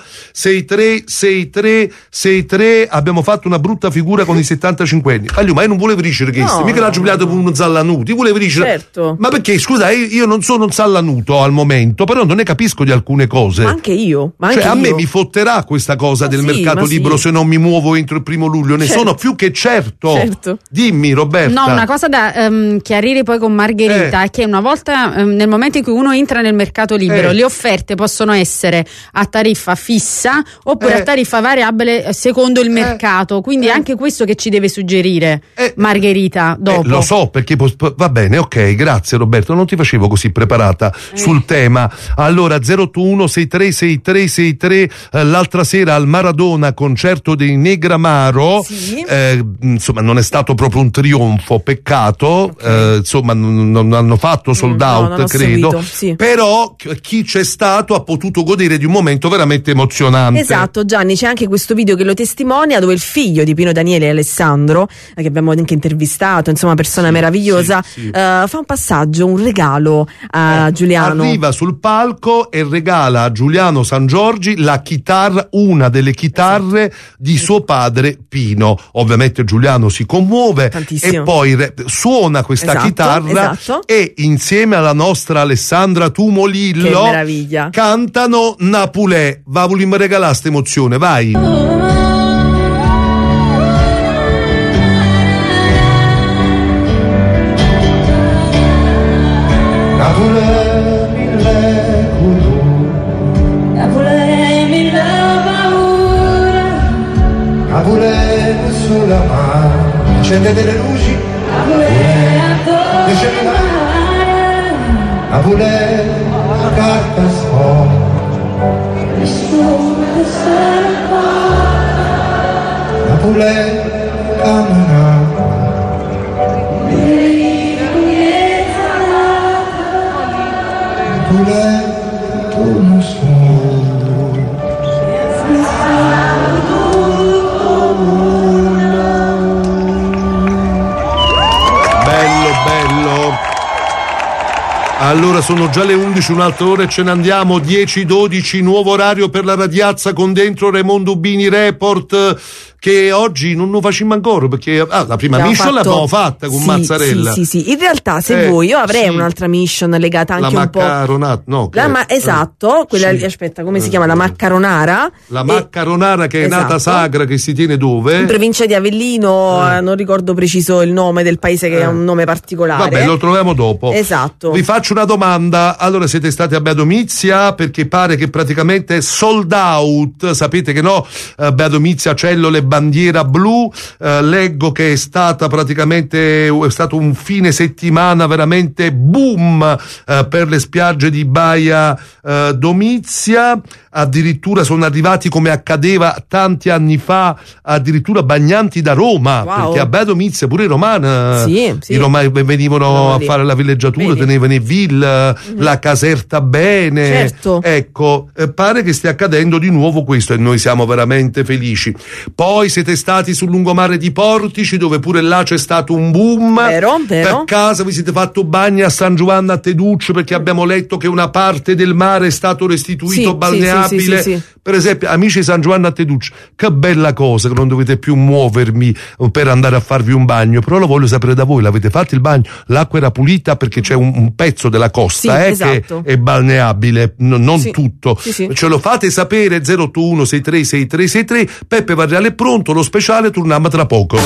6363. Abbiamo fatto una brutta figura con i 75 anni. Allora, ma io non volevo dire questo, mica l'ha giubilato per uno zallanuti, volevo dire. Certo. Ma perché, scusa, io non sono un zallanuto al momento, però non ne capisco di alcune cose. Ma anche io. A me mi fotterà questa cosa del mercato libero se non mi muovo entro il 1 luglio, ne sono più che certo. Dimmi, Roberta. No, una cosa da chiarire poi con Margherita è che una volta nel momento in cui uno entra nel mercato libero, le offerte possono essere a tariffa fissa oppure a tariffa variabile secondo il mercato, quindi è anche questo che ci deve suggerire Margherita dopo. Lo so, perché va bene, ok, grazie Roberto, non ti facevo così preparata sul tema. Allora 081 636363, l'altra sera al Maradona, concerto dei Negramaro, insomma non è stato proprio un trionfo, peccato, insomma non hanno fatto sold out, credo, però chi c'è stato ha potuto godere di un momento veramente emozionante. Esatto, Gianni, c'è anche questo video che lo testimonia, dove il figlio di Pino Daniele e Alessandro, che abbiamo anche intervistato, insomma persona meravigliosa, fa un passaggio, un regalo a Giuliano. Arriva sul palco e regala a Giuliano Sangiorgi la chitarra, una delle chitarre di suo padre Pino. Ovviamente Giuliano si commuove e poi suona questa chitarra e insieme alla nostra Alessandra Tumolillo cantano Napulè. Vogliamo regalare sta emozione, vai. Sulla mano accende delle luci, a voler la carta a voler camminare, a voler tu non Allora sono già le 11, un'altra ora e ce ne andiamo. 10-12, nuovo orario per la Radiazza con dentro Raimondo Ubini Report, che oggi non lo facciamo ancora perché la prima mission l'abbiamo fatta con Mazzarella. Sì. In realtà se vuoi io avrei un'altra mission legata anche un po'. Esatto, quella aspetta, come si chiama? La maccaronara. La maccaronara che è nata sagra, che si tiene dove? In provincia di Avellino, non ricordo preciso il nome del paese, che è un nome particolare. Vabbè, lo troviamo dopo. Esatto. Vi faccio una domanda. Allora, siete stati a Beadomizia? Perché pare che praticamente è sold out. Sapete che no? Beadomizia, Cellule, bandiera blu. Leggo che è stato un fine settimana veramente boom per le spiagge di Baia Domizia. Addirittura sono arrivati, come accadeva tanti anni fa, addirittura bagnanti da Roma, perché a Baia Domizia pure i romani i romani venivano a fare la villeggiatura, tenevano i ville, la Caserta bene. Certo. Ecco, pare che stia accadendo di nuovo questo e noi siamo veramente felici. Poi siete stati sul lungomare di Portici, dove pure là c'è stato un boom. Vero. Per caso vi siete fatto bagni a San Giovanni a Teduccio, perché abbiamo letto che una parte del mare è stato restituito balneabile. Sì. Per esempio, amici di San Giovanni a Teduccio, che bella cosa che non dovete più muovermi per andare a farvi un bagno, però lo voglio sapere da voi, l'avete fatto il bagno? L'acqua era pulita? Perché c'è un pezzo della costa esatto, che è balneabile, non tutto. Sì. Ce lo fate sapere, 081 63 6363. Peppe Varriale è pronto, lo speciale torniamo tra poco.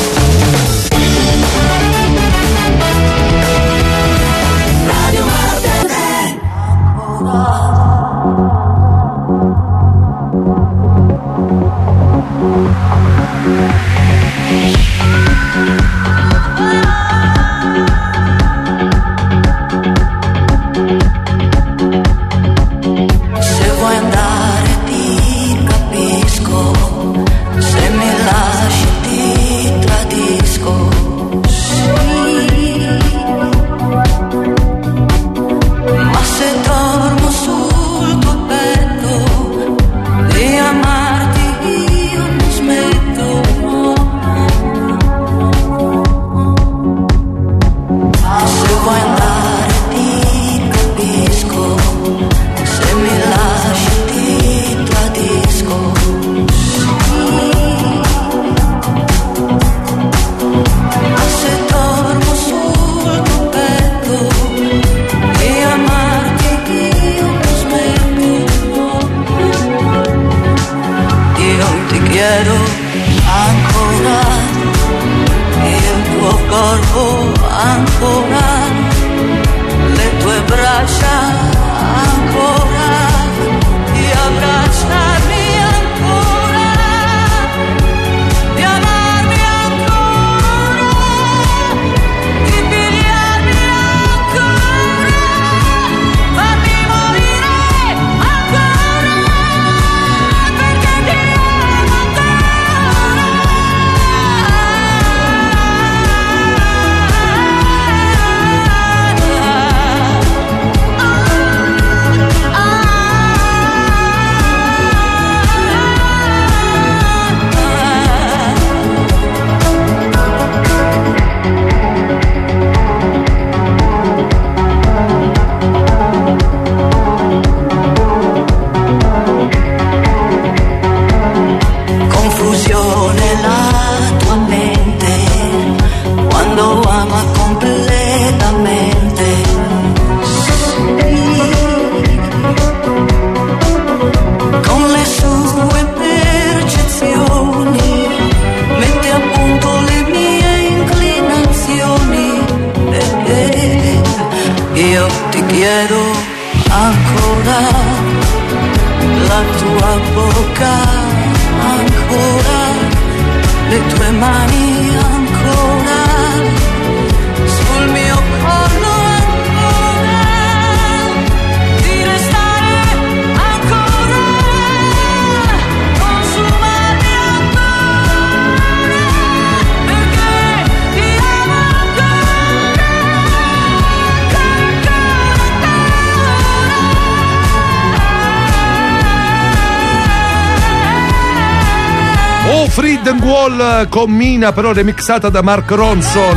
Freedom Wall con Mina, però remixata da Mark Ronson.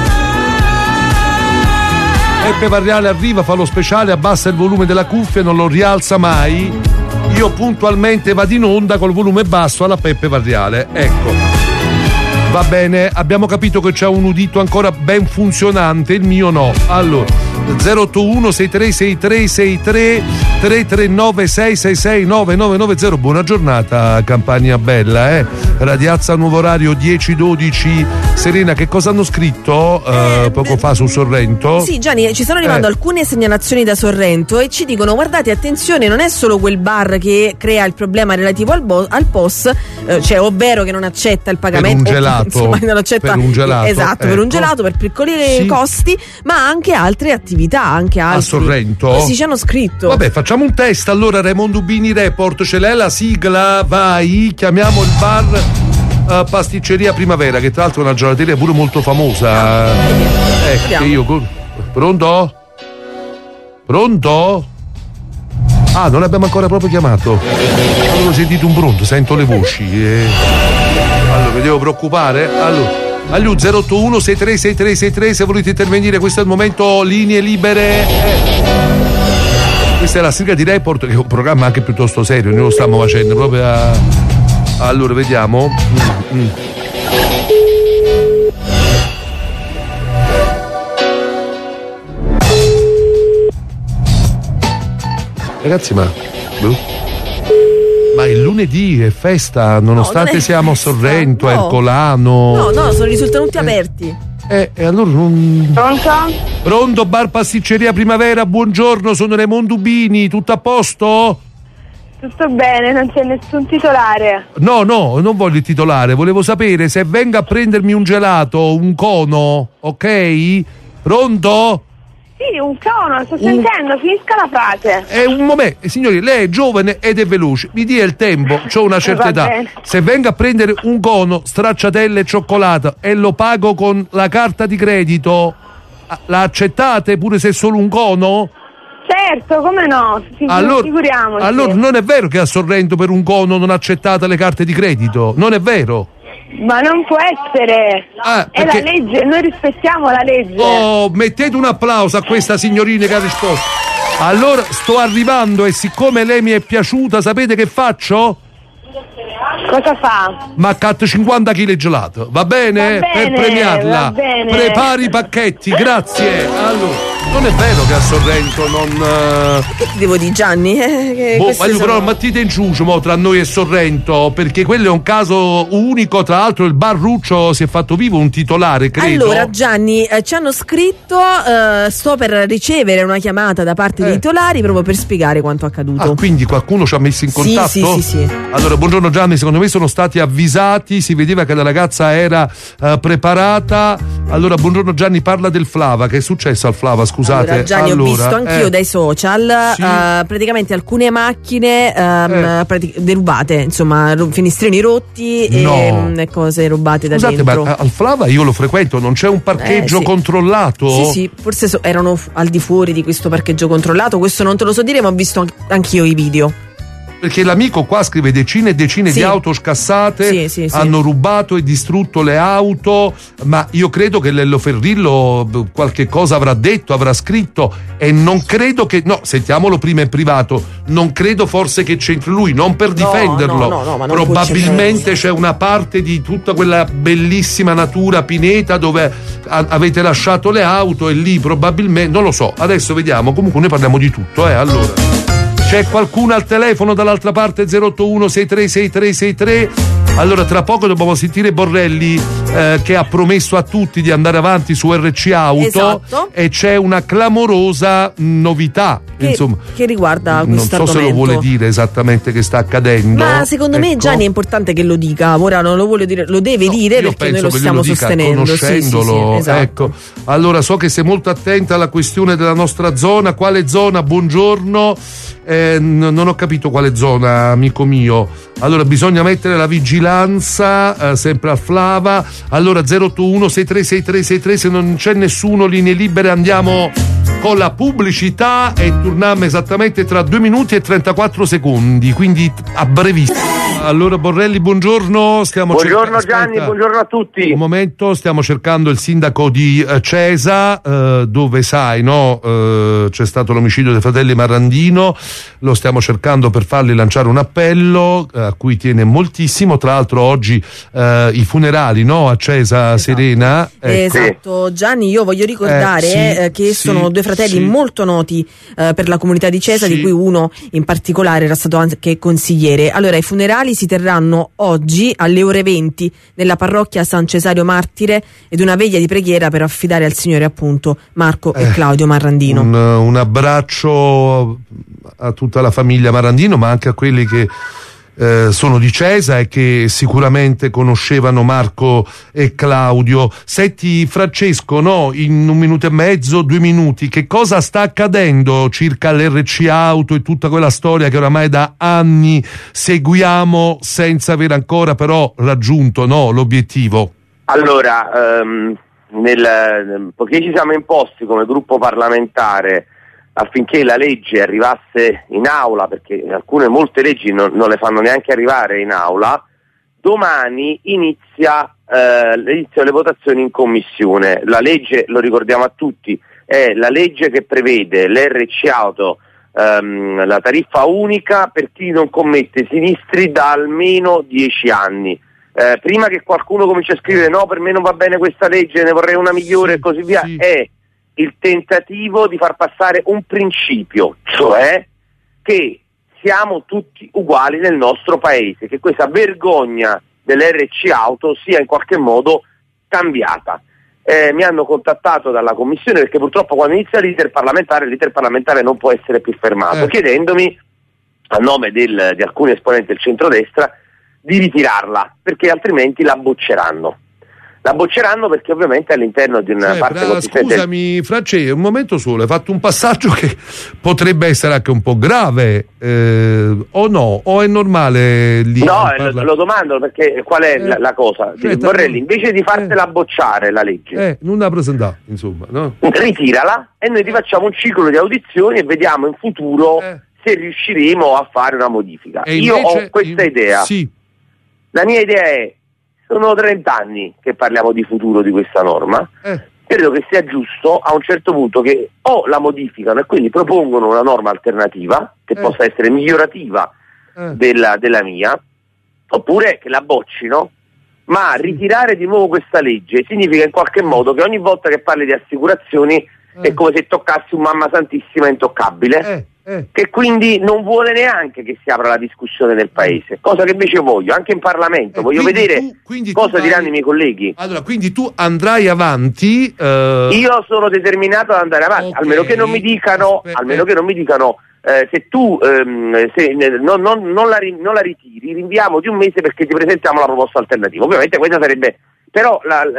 Peppe Varriale arriva, fa lo speciale, abbassa il volume della cuffia e non lo rialza mai. Io puntualmente vado in onda col volume basso alla Peppe Varriale. Ecco, va bene, abbiamo capito che c'è un udito ancora ben funzionante, il mio no. Allora, 081 6363 63 339 666 9990. Buona giornata Campania Bella, Radiazza nuovo orario 10-12. Serena, che cosa hanno scritto poco fa su Sorrento? Sì, Gianni, ci stanno arrivando alcune segnalazioni da Sorrento e ci dicono: guardate, attenzione, non è solo quel bar che crea il problema relativo al POS, cioè ovvero che non accetta il pagamento per un gelato, insomma, non accetta, per un gelato, esatto, per un gelato, per piccoli costi, ma anche altre attività, anche altri. A Sorrento? Sì, ci hanno scritto. Vabbè, facciamo un test allora. Raimondo Bini Report, ce l'è la sigla? Vai, chiamiamo il bar Pasticceria Primavera, che tra l'altro è una gelateria pure molto famosa. Che io Pronto? Ah, non l'abbiamo ancora proprio chiamato. Avevo sentito un pronto, sento le voci. Allora, mi devo preoccupare? Allora 081 636363, se volete intervenire, questo è il momento, linee libere. Questa è la sigla di Report, che è un programma anche piuttosto serio, noi lo stiamo facendo proprio Allora, vediamo. Ragazzi, ma il lunedì è festa, nonostante siamo a Sorrento, Ercolano. No, risultano tutti aperti. E allora non. Pronto, bar Pasticceria Primavera, buongiorno, sono Raimondo Bini, tutto a posto? Tutto bene, non c'è nessun titolare. No, non voglio il titolare, volevo sapere se venga a prendermi un gelato, un cono, ok? Pronto? Sì, un cono, sto sentendo, finisca la frase. È un momento, signori, lei è giovane ed è veloce, mi dia il tempo, c'ho una certa età. Bene. Se venga a prendere un cono, stracciatelle e cioccolata e lo pago con la carta di credito, la accettate pure se è solo un cono? Certo, come no? Figuriamoci. Allora non è vero che a Sorrento per un cono non accettate le carte di credito, non è vero? Ma non può essere, è la legge, noi rispettiamo la legge. Oh, mettete un applauso a questa signorina che ha risposto. Allora sto arrivando e siccome lei mi è piaciuta, sapete che faccio? Cosa fa? Ma accatto 50 kg gelato, va bene? Per premiarla. Va bene. Prepari i pacchetti, grazie. Allora, non è vero che a Sorrento non. Che ti devo dire, Gianni? Però mettete in giudice tra noi e Sorrento, perché quello è un caso unico. Tra l'altro il bar Ruccio si è fatto vivo un titolare, credo. Allora, Gianni, ci hanno scritto, sto per ricevere una chiamata da parte dei titolari proprio per spiegare quanto accaduto. Ah, quindi qualcuno ci ha messo in contatto? Sì. Allora, buongiorno Gianni, secondo me sono stati avvisati, si vedeva che la ragazza era preparata. Allora, buongiorno Gianni, parla del Flava. Che è successo al Flava, scusate? Allora, Gianni, ho visto anch'io dai social praticamente alcune macchine derubate, insomma, finestrini rotti e cose rubate da dentro. Scusate, ma al Flava io lo frequento, non c'è un parcheggio controllato? Sì, forse erano al di fuori di questo parcheggio controllato, questo non te lo so dire, ma ho visto anch'io i video. Perché l'amico qua scrive decine e decine di auto scassate, hanno rubato e distrutto le auto, ma io credo che Lello Ferrillo qualche cosa avrà detto, avrà scritto, e non credo che, sentiamolo prima in privato, non credo forse che c'entri lui, non per difenderlo, no, ma non probabilmente c'è una parte di tutta quella bellissima natura pineta dove avete lasciato le auto e lì probabilmente, non lo so, adesso vediamo, comunque noi parliamo di tutto, allora. C'è qualcuno al telefono dall'altra parte? 081 636363. Allora, tra poco dobbiamo sentire Borrelli che ha promesso a tutti di andare avanti su RC Auto. Esatto. E c'è una clamorosa novità che riguarda questo argomento. Non so se lo vuole dire esattamente che sta accadendo. Ma secondo me Gianni è importante che lo dica. Ora non lo vuole dire, lo deve dire perché noi lo stiamo sostenendo. Conoscendolo, sì, esatto. Ecco. Allora, so che sei molto attenta alla questione della nostra zona. Quale zona? Buongiorno. Non ho capito quale zona, amico mio. Allora bisogna mettere la vigilanza sempre a Flava. Allora 081 636363, se non c'è nessuno, linee libere, andiamo con la pubblicità e torniamo esattamente tra 2 minuti e 34 secondi, quindi a brevissimo. Allora Borrelli, buongiorno. Buongiorno Gianni, buongiorno a tutti. Un momento, stiamo cercando il sindaco di Cesa, dove sai, no? C'è stato l'omicidio dei fratelli Marrandino, lo stiamo cercando per fargli lanciare un appello a cui tiene moltissimo. Tra l'altro oggi i funerali, no? A Cesa Serena. Esatto, Gianni, io voglio ricordare che sono due fratelli molto noti per la comunità di Cesa, di cui uno in particolare era stato anche consigliere. Allora, i funerali si terranno oggi alle ore 20 nella parrocchia San Cesario Martire, ed una veglia di preghiera per affidare al Signore appunto Marco e Claudio Marrandino. Un abbraccio a tutta la famiglia Marrandino, ma anche a quelli che sono di Cesa e che sicuramente conoscevano Marco e Claudio. Senti Francesco, no, in 1 minuto e mezzo, 2 minuti, che cosa sta accadendo circa l'RC Auto e tutta quella storia che oramai da anni seguiamo senza aver ancora però raggiunto, no, l'obiettivo? Allora, poiché ci siamo imposti come gruppo parlamentare affinché la legge arrivasse in aula, perché molte leggi non le fanno neanche arrivare in aula, domani iniziano le votazioni in commissione. La legge, lo ricordiamo a tutti, è la legge che prevede l'RC Auto, la tariffa unica per chi non commette sinistri da almeno 10 anni. Prima che qualcuno cominci a scrivere no, per me non va bene questa legge, ne vorrei una migliore e così via, è il tentativo di far passare un principio, cioè che siamo tutti uguali nel nostro paese, che questa vergogna dell'RC Auto sia in qualche modo cambiata. Mi hanno contattato dalla commissione perché purtroppo quando inizia l'iter parlamentare non può essere più fermato, chiedendomi a nome di alcuni esponenti del centrodestra di ritirarla, perché altrimenti la bocceranno. La bocceranno perché ovviamente all'interno di una parte consistente... Scusami Francesco, un momento solo, hai fatto un passaggio che potrebbe essere anche un po' grave, o no? O è normale lì? No, lo domando perché qual è la cosa? Borrelli, invece di fartela bocciare la legge... non la presentare, insomma, no? Ritirala e noi ti facciamo un ciclo di audizioni e vediamo in futuro se riusciremo a fare una modifica. Io ho questa idea. Sì. La mia idea è: sono 30 anni che parliamo di futuro di questa norma, credo che sia giusto a un certo punto che o la modificano e quindi propongono una norma alternativa che possa essere migliorativa della mia, oppure che la boccino. Ma ritirare di nuovo questa legge significa in qualche modo che ogni volta che parli di assicurazioni è come se toccassi un Mamma Santissima intoccabile, che quindi non vuole neanche che si apra la discussione nel paese, cosa che invece voglio, anche in Parlamento, voglio vedere cosa diranno i miei colleghi. Allora, quindi tu andrai avanti? Io sono determinato ad andare avanti, almeno che non mi dicano, se tu non la ritiri, rinviamo di un mese perché ti presentiamo la proposta alternativa. Ovviamente questa sarebbe però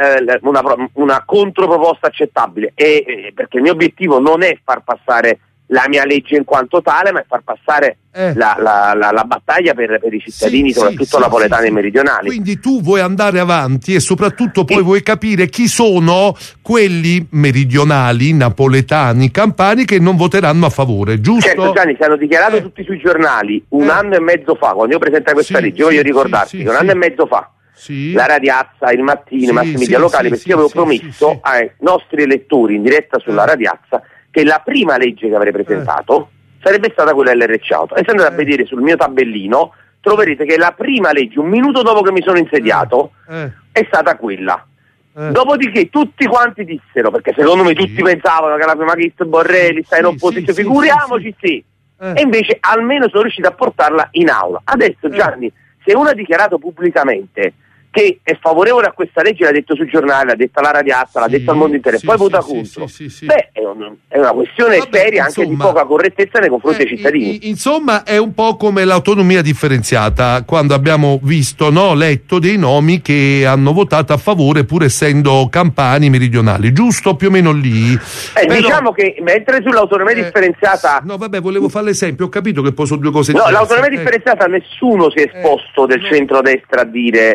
una controproposta accettabile, perché il mio obiettivo non è far passare la mia legge in quanto tale, ma è far passare la battaglia per i cittadini, soprattutto napoletani e meridionali. Quindi tu vuoi andare avanti e soprattutto poi vuoi capire chi sono quelli meridionali, napoletani, campani che non voteranno a favore, giusto? Certo Gianni, si hanno dichiarato tutti sui giornali un anno e mezzo fa, quando io presentai questa legge, voglio ricordarti che un anno e mezzo fa la Radiazza, il Mattino, i massi media locali, perché io avevo promesso ai nostri elettori in diretta sulla Radiazza che la prima legge che avrei presentato sarebbe stata quella dell'RC Auto. E se andate a vedere sul mio tabellino troverete che la prima legge, un minuto dopo che mi sono insediato, è stata quella. Dopodiché tutti quanti dissero, perché secondo me tutti pensavano che la prima lista Borrelli sta in opposizione, figuriamoci e invece almeno sono riuscito a portarla in aula. Adesso Gianni, se uno ha dichiarato pubblicamente che è favorevole a questa legge, l'ha detto sui giornali, l'ha detto alla Radiazza, l'ha detto al mondo intero, e poi vota contro. Beh, è una questione seria, anche di poca correttezza nei confronti dei cittadini. Insomma, è un po' come l'autonomia differenziata, quando abbiamo visto, letto dei nomi che hanno votato a favore pur essendo campani meridionali, giusto? Più o meno lì. Però, diciamo che mentre sull'autonomia differenziata... No, vabbè, volevo fare l'esempio, ho capito che poi sono due cose diverse. No, l'autonomia differenziata nessuno si è esposto del centrodestra a dire non la votiamo.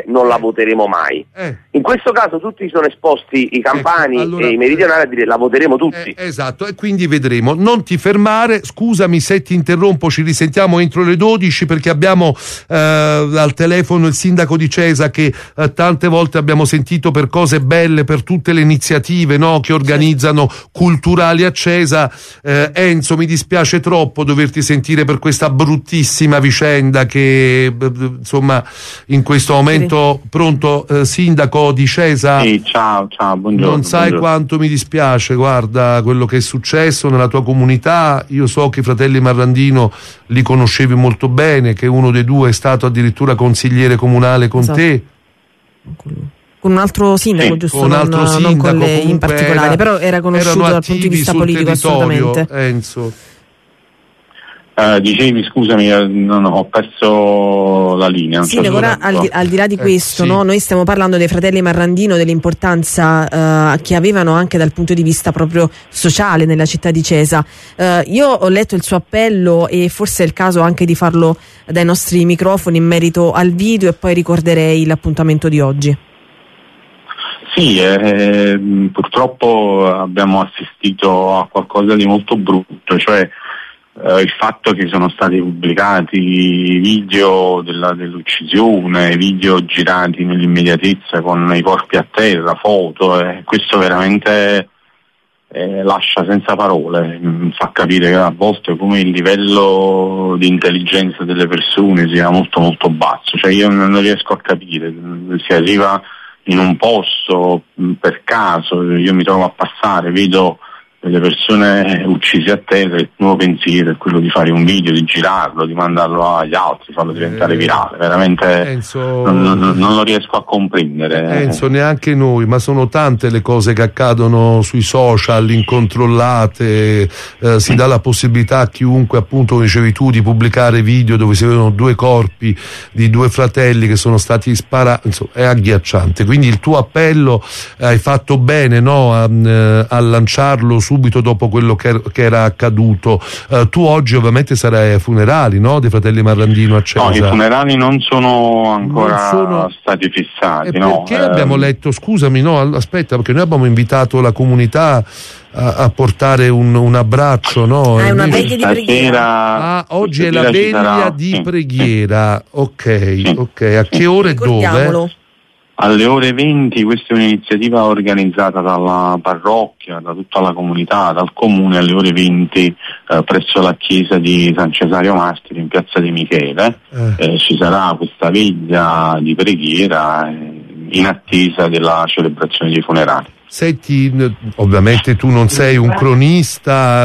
voteremo mai. In questo caso tutti sono esposti, i campani allora, e i meridionali, a dire la voteremo tutti. Esatto, e quindi vedremo. Non ti fermare, scusami se ti interrompo, ci risentiamo entro le 12 perché abbiamo al telefono il sindaco di Cesa che tante volte abbiamo sentito per cose belle, per tutte le iniziative, no, che organizzano culturali a Cesa. Enzo, mi dispiace troppo doverti sentire per questa bruttissima vicenda che insomma in questo momento. Pronto, sindaco di Cesa? Sì, ciao, buongiorno. Non sai quanto mi dispiace, guarda, quello che è successo nella tua comunità. Io so che i fratelli Marrandino li conoscevi molto bene, che uno dei due è stato addirittura consigliere comunale con te. Con un altro sindaco, giusto? Con un altro sindaco, non con lei in particolare, però era conosciuto dal punto di vista politico, assolutamente. Enzo. Dicevi, scusami, non ho perso la linea. Sì, ora al di là di questo, sì. No? Noi stiamo parlando dei fratelli Marrandino, dell'importanza che avevano anche dal punto di vista proprio sociale nella città di Cesa. Io ho letto il suo appello e forse è il caso anche di farlo dai nostri microfoni in merito al video e poi ricorderei l'appuntamento di oggi. Sì, purtroppo abbiamo assistito a qualcosa di molto brutto, cioè il fatto che sono stati pubblicati video dell'uccisione, video girati nell'immediatezza con i corpi a terra, foto, questo veramente lascia senza parole, fa capire che a volte come il livello di intelligenza delle persone sia molto molto basso, cioè io non riesco a capire, si arriva in un posto per caso, io mi trovo a passare, vedo delle persone uccise a terra, il nuovo pensiero è quello di fare un video, di girarlo, di mandarlo agli altri, farlo diventare virale. Veramente Enzo, non lo riesco a comprendere. Enzo, neanche noi, ma sono tante le cose che accadono sui social, incontrollate, si dà la possibilità a chiunque, appunto come dicevi tu, di pubblicare video dove si vedono due corpi di due fratelli che sono stati sparati, insomma, è agghiacciante. Quindi il tuo appello hai fatto bene, no, a lanciarlo subito dopo quello che era accaduto. Tu oggi ovviamente sarai ai funerali, no, dei fratelli Marrandino a Cesa? No, i funerali non sono ancora stati fissati. Perché abbiamo letto, scusami, no, aspetta, perché noi abbiamo invitato la comunità a portare un abbraccio, no? È una veglia di preghiera. Oggi è la veglia di preghiera. Ok, a che ore e dove? Alle ore 20, questa è un'iniziativa organizzata dalla parrocchia, da tutta la comunità, dal comune, alle ore 20 presso la chiesa di San Cesario Mastri in piazza di Michele. Ci sarà questa veglia di preghiera in attesa della celebrazione dei funerali. Senti, ovviamente tu non sei un cronista,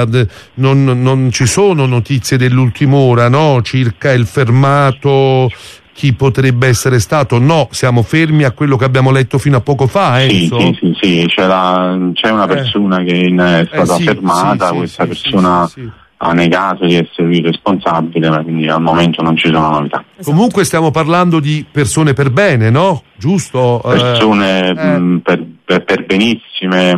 non ci sono notizie dell'ultima ora, no? Circa il fermato, chi potrebbe essere stato? No, siamo fermi a quello che abbiamo letto fino a poco fa, Enzo? Sì, c'è una persona che è stata fermata, questa persona ha negato di essere il responsabile, ma quindi al momento non ci sono novità. Comunque stiamo parlando di persone per bene, no? Giusto? Persone per benissime,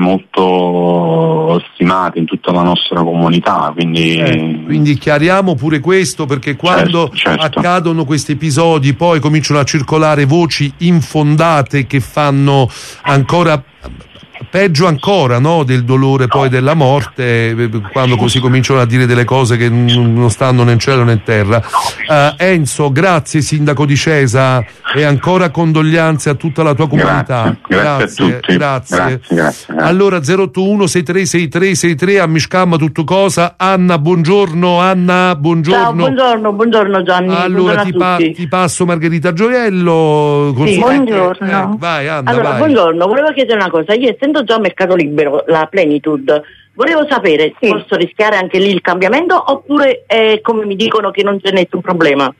molto stimate in tutta la nostra comunità, quindi chiariamo pure questo, perché quando accadono questi episodi poi cominciano a circolare voci infondate che fanno ancora peggio ancora, no, del dolore poi della morte, quando così cominciano a dire delle cose che non stanno né in cielo né in terra. Enzo, grazie sindaco di Cesa e ancora condoglianze a tutta la tua comunità. Grazie a tutti. Grazie. Allora 081636363 a Miscamma tutto cosa. Anna, buongiorno. Ciao, buongiorno Gianni. Allora ti passo Margherita Gioiello. Sì, buongiorno. Vai Anna, allora, vai. Buongiorno, volevo chiedere una cosa. Io essendo già a Mercato Libero, la Plenitude, volevo sapere se posso rischiare anche lì il cambiamento oppure come mi dicono che non c'è nessun problema.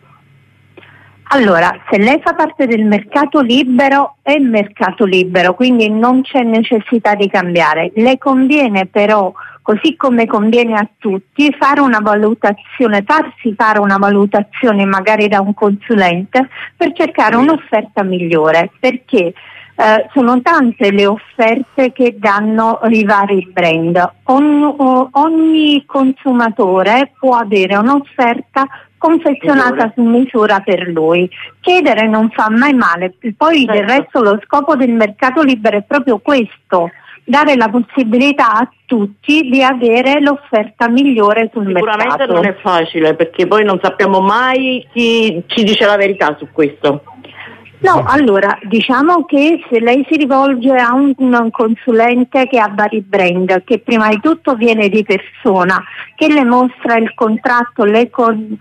Allora, se lei fa parte del mercato libero, è mercato libero, quindi non c'è necessità di cambiare. Le conviene però, così come conviene a tutti, farsi fare una valutazione magari da un consulente per cercare un'offerta migliore, perché sono tante le offerte che danno i vari brand. Ogni consumatore può avere un'offerta confezionata su misura per lui. Chiedere non fa mai male, poi del resto lo scopo del mercato libero è proprio questo, dare la possibilità a tutti di avere l'offerta migliore sul mercato. Sicuramente non è facile, perché poi non sappiamo mai chi ci dice la verità su questo. No, allora, diciamo che se lei si rivolge a un consulente che ha vari brand, che prima di tutto viene di persona, che le mostra il contratto, le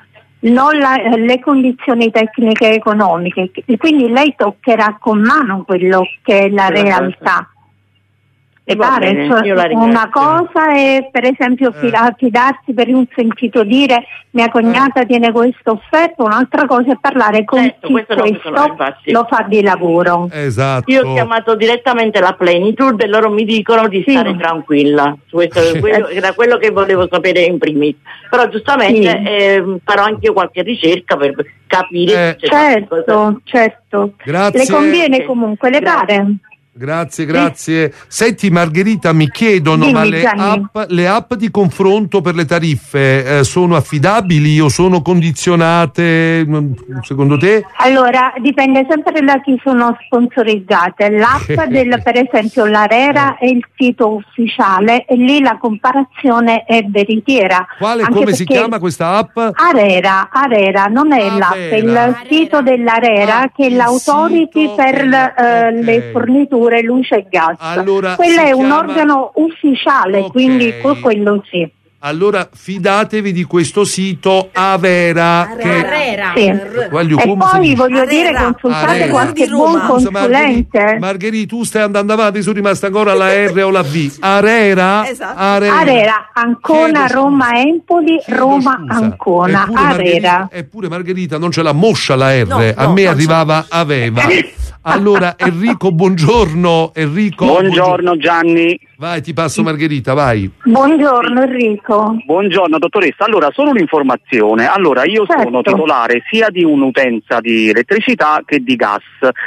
condizioni tecniche e economiche, e quindi lei toccherà con mano quello che è la realtà. E pare, una cosa è per esempio fidarsi per un sentito dire mia cognata tiene questa offerta, un'altra cosa è parlare con chi questo lo fa di lavoro. Esatto. Io ho chiamato direttamente la Plenitude e loro mi dicono di stare tranquilla. Questo era quello che volevo sapere in primis. Però giustamente farò anche io qualche ricerca per capire. Certo. Grazie. Le conviene comunque, le pare? Grazie. Senti Margherita, mi chiedono, dimmi, ma le app di confronto per le tariffe sono affidabili o sono condizionate secondo te? Allora, dipende sempre da chi sono sponsorizzate. L'app per esempio l'Arera è il sito ufficiale e lì la comparazione è veritiera. Come si chiama questa app? Arera, non è l'app, è il sito dell'Arera che è l'autority per le forniture luce e gas. Allora, quello è un organo ufficiale, quindi quello sì. Allora fidatevi di questo sito Avera. Sì. E poi voglio dire, consultate qualche buon consulente. Margherita, tu stai andando avanti, sono rimasta ancora la R o la V. Arera? Esatto. Arera, Ancona, Roma, Empoli, Roma, Ancona. Arera. Eppure Margherita non ce l'ha moscia la R, a me arrivava Aveva. Allora Enrico, buongiorno. Buongiorno Gianni. Vai, ti passo Margherita, vai. Buongiorno Enrico. Buongiorno dottoressa. Allora, solo un'informazione. Allora, io sono titolare sia di un'utenza di elettricità che di gas.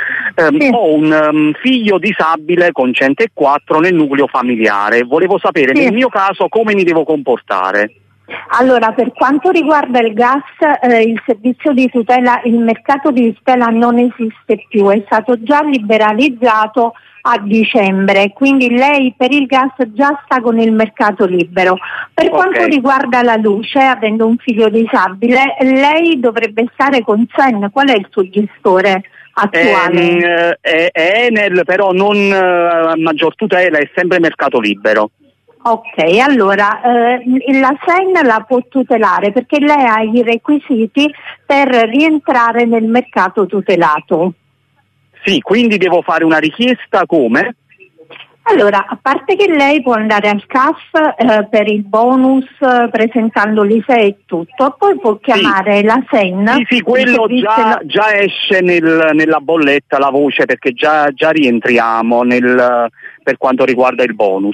Ho un figlio disabile con 104 nel nucleo familiare. Volevo sapere nel mio caso come mi devo comportare. Allora, per quanto riguarda il gas, il servizio di tutela, il mercato di tutela non esiste più, è stato già liberalizzato a dicembre, quindi lei per il gas già sta con il mercato libero. Per quanto riguarda la luce, avendo un figlio disabile, lei dovrebbe stare con Sen. Qual è il suo gestore attuale? È Enel, però non maggior tutela, è sempre mercato libero. Ok, allora la Sen la può tutelare perché lei ha i requisiti per rientrare nel mercato tutelato. Sì, quindi devo fare una richiesta come? Allora, a parte che lei può andare al CAF per il bonus presentando l'ISEE e tutto, poi può chiamare la Sen. Sì, quello già esce nella bolletta la voce, perché già rientriamo per quanto riguarda il bonus.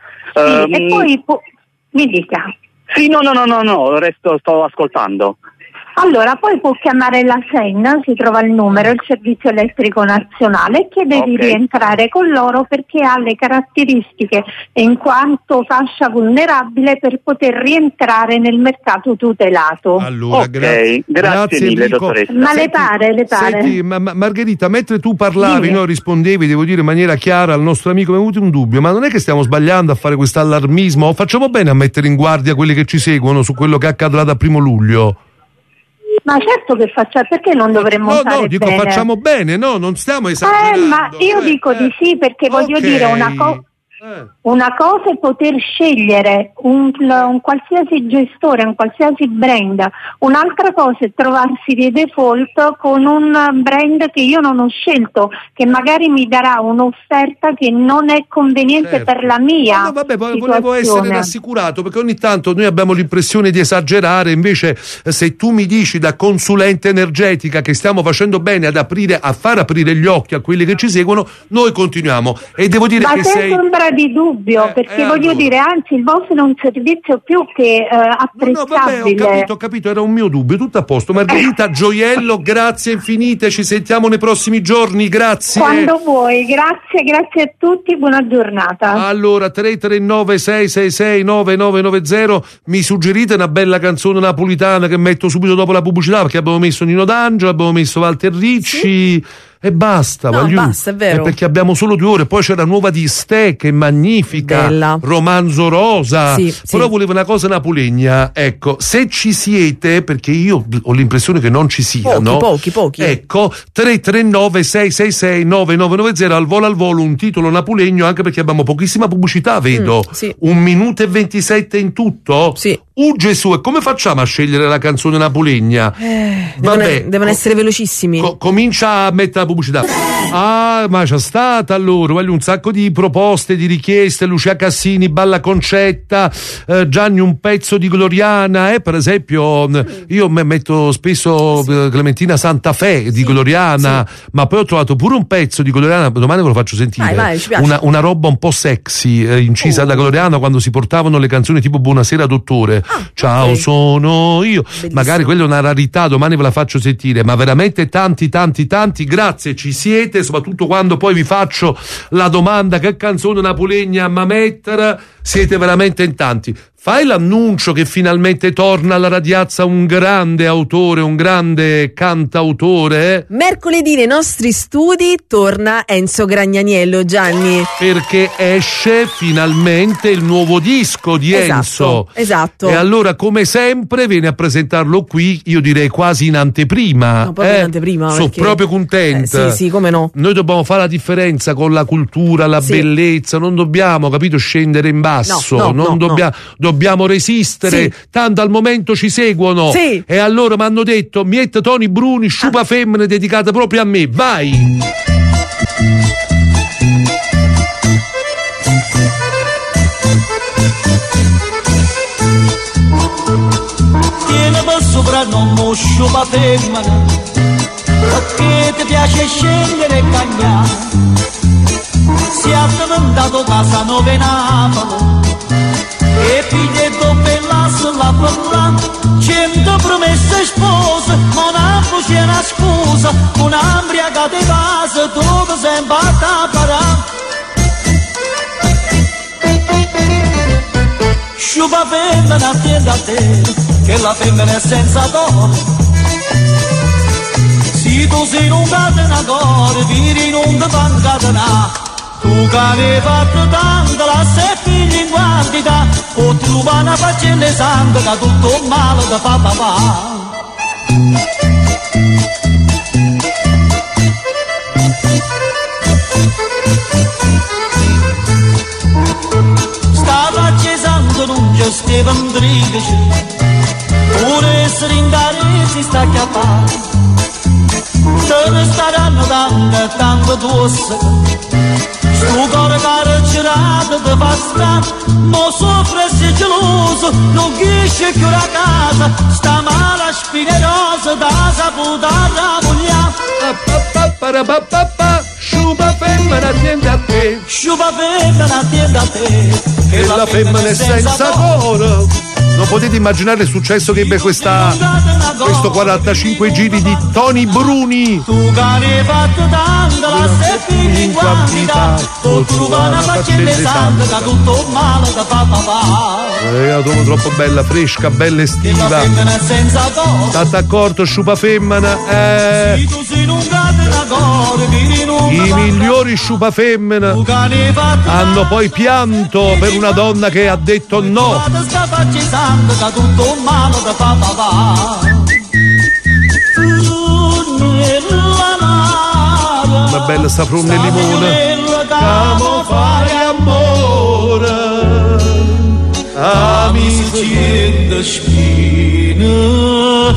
E poi mi dica. Sì, no, sto ascoltando. Allora, poi può chiamare la Sen, si trova il numero, il servizio elettrico nazionale, e chiede di rientrare con loro perché ha le caratteristiche in quanto fascia vulnerabile per poter rientrare nel mercato tutelato. Allora, grazie mille, dottoressa. Ma le pare? Senti, Margherita, mentre tu parlavi, rispondevi, devo dire in maniera chiara al nostro amico, mi è avuto un dubbio, ma non è che stiamo sbagliando a fare questo allarmismo? Facciamo bene a mettere in guardia quelli che ci seguono su quello che accadrà da 1 luglio? Ma certo che perché non dovremmo fare dico bene? Facciamo bene, non stiamo esagerando. Ma io dico di sì, perché voglio dire una cosa è poter scegliere un qualsiasi gestore, un qualsiasi brand, un'altra cosa è trovarsi di default con un brand che io non ho scelto, che magari mi darà un'offerta che non è conveniente per la mia volevo essere rassicurato, perché ogni tanto noi abbiamo l'impressione di esagerare, invece se tu mi dici da consulente energetica che stiamo facendo bene a far aprire gli occhi a quelli che ci seguono, noi continuiamo. E devo dire che sei di dubbio, perché voglio dire, anzi il vostro è un servizio più che apprezzabile. Vabbè, ho capito, era un mio dubbio, tutto a posto. Margherita Gioiello, grazie infinite, ci sentiamo nei prossimi giorni, grazie. Quando vuoi, grazie a tutti, buona giornata. Allora, 339 666 9990, mi suggerite una bella canzone napolitana che metto subito dopo la pubblicità, perché abbiamo messo Nino D'Angelo, abbiamo messo Walter Ricci. Sì? E basta, basta, è vero. Perché abbiamo solo 2 ore. Poi c'è la nuova di Ste, che è magnifica, bella. Romanzo rosa. Sì, però volevo una cosa napolegna. Ecco, se ci siete, perché io ho l'impressione che non ci siano. Pochi. Ecco, 339 666 9990, al volo un titolo napolegno, anche perché abbiamo pochissima pubblicità, vedo. 1 minuto e 27 in tutto? Sì. Gesù, e come facciamo a scegliere la canzone napolegna? Devono essere velocissimi. Comincia a mettere la pubblicità. Ma c'è stata allora, voglio un sacco di proposte, di richieste. Lucia Cassini, Balla Concetta, Gianni un pezzo di Gloriana, per esempio io metto spesso Clementina Santa Fe di Gloriana, ma poi ho trovato pure un pezzo di Gloriana, domani ve lo faccio sentire. Vai, ci piace. Una roba un po' sexy, incisa da Gloriana, quando si portavano le canzoni tipo Buonasera dottore. Ciao, sono io. Bellissimo. Magari quella è una rarità, domani ve la faccio sentire, ma veramente tanti, grazie, ci siete, soprattutto quando poi vi faccio la domanda che canzone napolegna a mettere, siete veramente in tanti. Fai l'annuncio che finalmente torna alla Radiazza un grande autore, un grande cantautore. Mercoledì nei nostri studi torna Enzo Gragnaniello, Gianni. Perché esce finalmente il nuovo disco di Enzo. Esatto. E allora, come sempre, viene a presentarlo qui, io direi quasi in anteprima. No, proprio in anteprima. Sono proprio contenta. Sì, come no. Noi dobbiamo fare la differenza con la cultura, la bellezza, non dobbiamo, capito, scendere in basso. Dobbiamo resistere, tanto al momento ci seguono. E allora mi hanno detto Miette Toni Bruni, sciupa femmine dedicata proprio a me. Vai! Tieni per soprannome sciupa femmina, perché ti piace scegliere e cagnare. Siamo andato a casa Nove Napoli e figlie doppelasse la parla, 100 promesse spose, ma Napoli c'è una scusa, un'ambriaca di base dove sempre a parare. Sciupa femmina attende a te, che la femmina è senza d'oro. Se tu sei un catena d'oro, viri non ti fanno catenare. Tu che avevi fatto tanto, la sei figli in quantità, o trova una faccenda santa che tutto il male ti fa papà. Stava accesando non c'è Stefano Drigici, pure essere in Daresi sta a chiappare. Se ne staranno tanto dosse, sto cuore carcerato ti fa stare, ma soffre e sei geloso, non riesce più la casa, sta male spinerosa, da saputa a Sciupa femmina attende a te, sciupa femmina attende a te, che la femmina è senza coro. Non potete immaginare il successo che ebbe questo 45 giri di Toni Bruni. Tu che ne hai fatto tanto, la sei figli in quantità, o trova una faccenda santa che tutto il male da papà. La trovo troppo bella, fresca, bella estiva. La femmina è senza coro. State accorto, sciupa femmina? I migliori sciupa femmina hanno poi pianto per una donna che ha detto no. Ma bella sta frutta e limone. Camo fare amore, amici da spina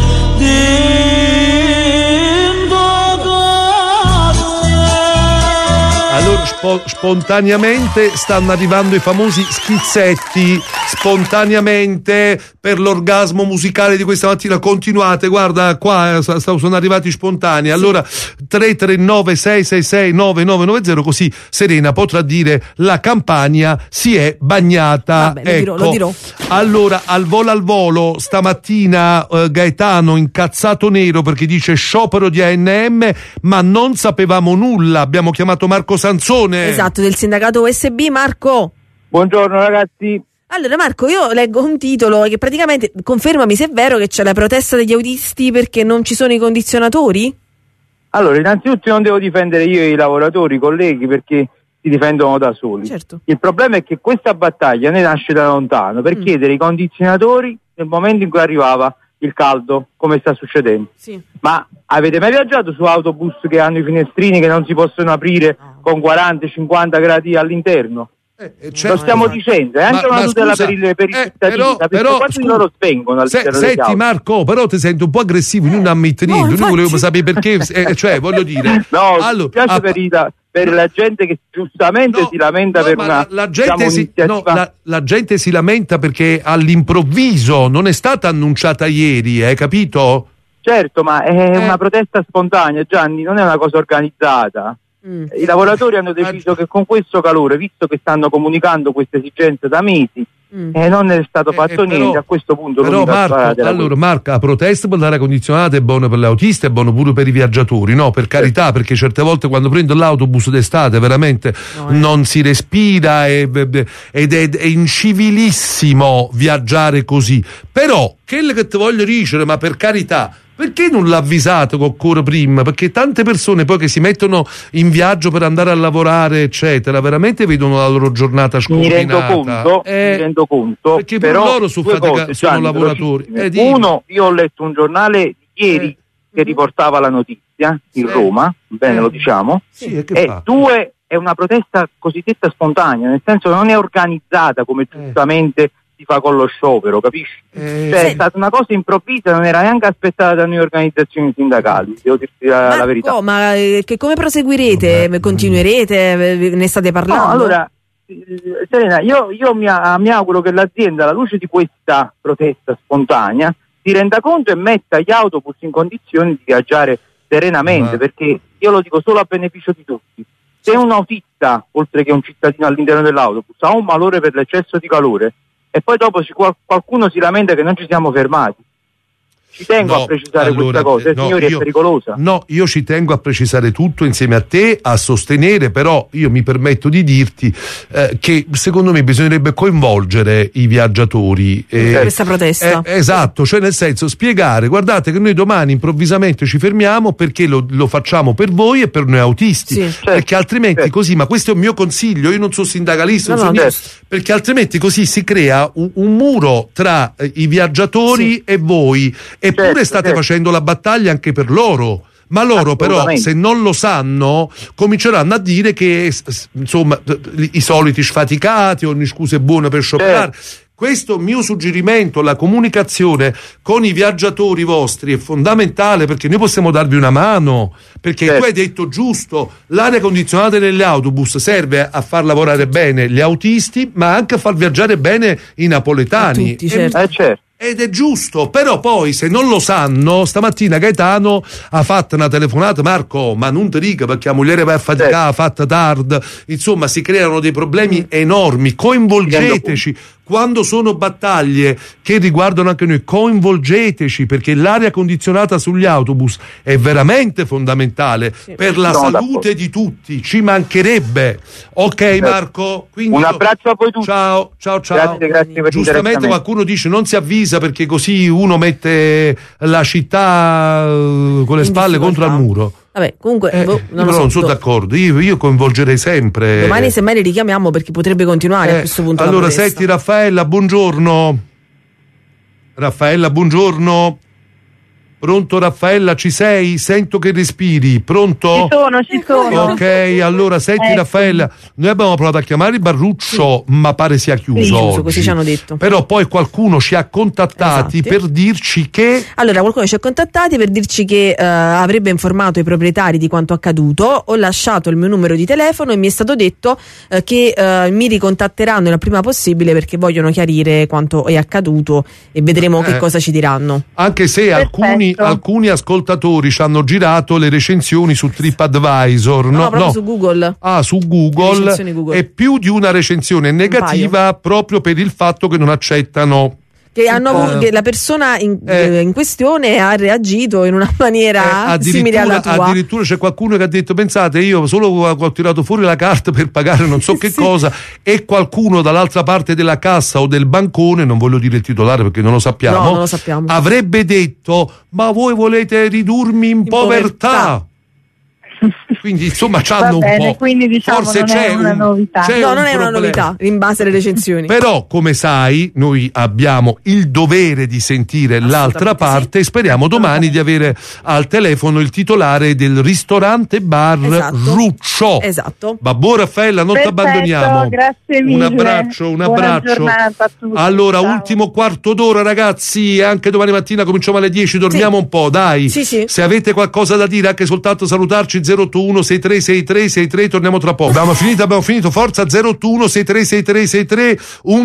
Allora spontaneamente stanno arrivando i famosi schizzetti, spontaneamente, per l'orgasmo musicale di questa mattina. Continuate, guarda qua sono arrivati spontanei. Allora 339 666 9990, così Serena potrà dire la Campania si è bagnata. Vabbè, lo dirò. Allora al volo stamattina Gaetano incazzato nero perché dice sciopero di A&M, ma non sapevamo nulla. Abbiamo chiamato Marco Sansone. Esatto, del sindacato USB. Marco, buongiorno ragazzi. Allora Marco, io leggo un titolo che praticamente, confermami se è vero, che c'è la protesta degli autisti perché non ci sono i condizionatori? Allora, innanzitutto non devo difendere io i lavoratori, i colleghi, perché si difendono da soli. Certo. Il problema è che questa battaglia ne nasce da lontano per chiedere i condizionatori nel momento in cui arrivava il caldo, come sta succedendo. Sì. Ma avete mai viaggiato su autobus che hanno i finestrini che non si possono aprire con 40-50 gradi all'interno? Lo stiamo dicendo, è anche una tutela per i cittadini, però quanti loro spengono senti Marco, però ti senti un po' aggressivo, io non ammetto niente, io volevo sapere perché, cioè voglio dire, no, allora, mi piace per la gente che giustamente si lamenta per una la gente si lamenta perché all'improvviso non è stata annunciata ieri, hai capito? Certo, ma è una protesta spontanea, Gianni, non è una cosa organizzata. I lavoratori hanno deciso che con questo calore, visto che stanno comunicando queste esigenze da mesi, non è stato fatto niente. A questo punto però Marco, la protesta per l'aria condizionata è buona per gli autisti, è buono pure per i viaggiatori, no, per carità, perché certe volte quando prendo l'autobus d'estate veramente non si respira ed è incivilissimo viaggiare così. Però quello che ti voglio dicere, ma per carità, perché non l'ha avvisato che occorre prima? Perché tante persone poi che si mettono in viaggio per andare a lavorare eccetera veramente vedono la loro giornata scombinata. Mi rendo conto, perché però per loro sono lavoratori. Uno, io ho letto un giornale ieri che riportava la notizia in Roma, bene lo diciamo, e due, è una protesta cosiddetta spontanea, nel senso che non è organizzata come giustamente si fa con lo sciopero, capisci? Cioè è stata una cosa improvvisa, non era neanche aspettata da noi organizzazioni sindacali, devo dirti la verità. Ma che come proseguirete? Continuerete? Ne state parlando? No, allora, Serena, io mi auguro che l'azienda, alla luce di questa protesta spontanea, si renda conto e metta gli autobus in condizioni di viaggiare serenamente, perché io lo dico solo a beneficio di tutti. Se un autista, oltre che un cittadino all'interno dell'autobus, ha un malore per l'eccesso di calore, e poi dopo qualcuno si lamenta che non ci siamo fermati. Ci tengo a precisare questa cosa, signori, è pericolosa. No, io ci tengo a precisare tutto insieme a te, a sostenere, però io mi permetto di dirti che secondo me bisognerebbe coinvolgere i viaggiatori. Questa protesta. Esatto, cioè nel senso spiegare, guardate che noi domani improvvisamente ci fermiamo perché lo facciamo per voi e per noi autisti, perché altrimenti così, ma questo è un mio consiglio, io non sono sindacalista, perché altrimenti così si crea un muro tra i viaggiatori e voi. Eppure state facendo la battaglia anche per loro, ma loro però se non lo sanno cominceranno a dire che insomma i soliti sfaticati, ogni scusa è buona per scioperare. Questo mio suggerimento, la comunicazione con i viaggiatori vostri è fondamentale, perché noi possiamo darvi una mano, perché tu hai detto giusto, l'aria condizionata negli autobus serve a far lavorare bene gli autisti, ma anche a far viaggiare bene i napoletani. Tutti, certo. Ed è giusto, però poi se non lo sanno, stamattina Gaetano ha fatto una telefonata, Marco, ma non ti dica perché la moglie va a faticare, ha fatto tardi, insomma si creano dei problemi enormi, coinvolgeteci. Quando sono battaglie che riguardano anche noi, coinvolgeteci, perché l'aria condizionata sugli autobus è veramente fondamentale per la salute di tutti, ci mancherebbe. Ok Marco? Quindi un abbraccio a voi tutti. Ciao. Grazie per giustamente qualcuno dice non si avvisa perché così uno mette la città con le spalle contro al muro. Vabbè, comunque non sono d'accordo, io coinvolgerei sempre. Domani semmai li richiamiamo perché potrebbe continuare a questo punto. Allora senti Raffaella, buongiorno. Pronto Raffaella, ci sei? Sento che respiri. Pronto? Ci sono. Ok, allora senti Raffaella, noi abbiamo provato a chiamare il Barruccio, ma pare sia chiuso oggi. Così ci hanno detto. Però poi qualcuno ci ha contattati per dirci che... Allora, qualcuno ci ha contattati per dirci che avrebbe informato i proprietari di quanto accaduto. Ho lasciato il mio numero di telefono e mi è stato detto che mi ricontatteranno il prima possibile perché vogliono chiarire quanto è accaduto e vedremo che cosa ci diranno. Anche se alcuni ascoltatori ci hanno girato le recensioni su TripAdvisor. No, proprio su Google. Su Google. E più di una recensione negativa proprio per il fatto che non accettano. Che la persona in questione ha reagito in una maniera simile alla tua. Addirittura c'è qualcuno che ha detto: pensate, io solo ho tirato fuori la carta per pagare non so che cosa, e qualcuno dall'altra parte della cassa o del bancone, non voglio dire il titolare perché non lo sappiamo, non lo sappiamo, avrebbe detto: ma voi volete ridurmi in povertà? Quindi insomma c'hanno un po', quindi diciamo forse non c'è è una novità. Non è una novità in base alle recensioni. Però come sai noi abbiamo il dovere di sentire l'altra parte e speriamo domani di avere al telefono il titolare del ristorante bar Ruccio. Babbo Raffaella, non ti abbandoniamo. Grazie mille. Un abbraccio. Giornata a tutti. Allora, ultimo quarto d'ora ragazzi, e anche domani mattina cominciamo alle 10, dormiamo un po', dai. Se avete qualcosa da dire, anche soltanto salutarci, 081 6363 63, torniamo tra poco. Abbiamo finito, forza, 081 6363 63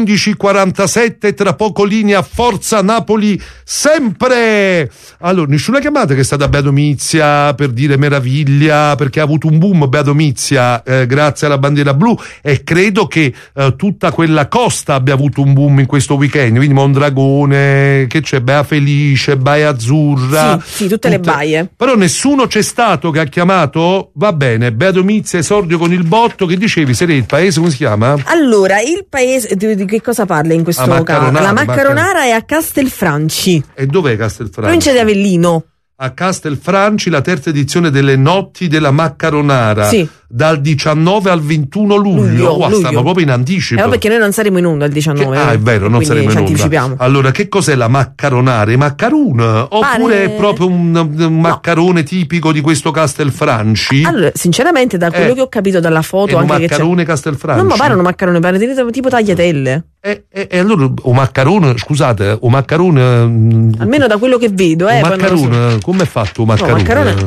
11:47, tra poco linea Forza Napoli sempre. Allora, nessuna chiamata che è stata Beato Mizia per dire meraviglia, perché ha avuto un boom Beato Mizia grazie alla bandiera blu, e credo che tutta quella costa abbia avuto un boom in questo weekend, quindi Mondragone, che c'è, Bea Felice, Baia Azzurra, sì, tutte le baie. Però nessuno c'è stato che ha chiamato. Va bene, Beato Mizia, esordio con il botto. Che dicevi, Serena, il paese come si chiama? Allora, il paese di che cosa parla in questo caso? La Maccaronara è a Castelfranci. E dov'è Castelfranci? Provincia di Avellino. A Castelfranci, la terza edizione delle Notti della Maccaronara, dal 19 al 21 luglio. Stiamo proprio in anticipo. Perché noi non saremo in onda il 19. È vero, non saremo in onda. Allora, che cos'è la maccaronara? È maccarone? Oppure è proprio un maccarone tipico di questo Castelfranci? Allora, sinceramente, da quello che ho capito dalla foto, è un maccarone Castelfranci. Non mi pare un maccarone, pare tipo tagliatelle. E allora un maccarone, scusate, un maccarone, almeno da quello che vedo, un maccarone, come è fatto un maccarone?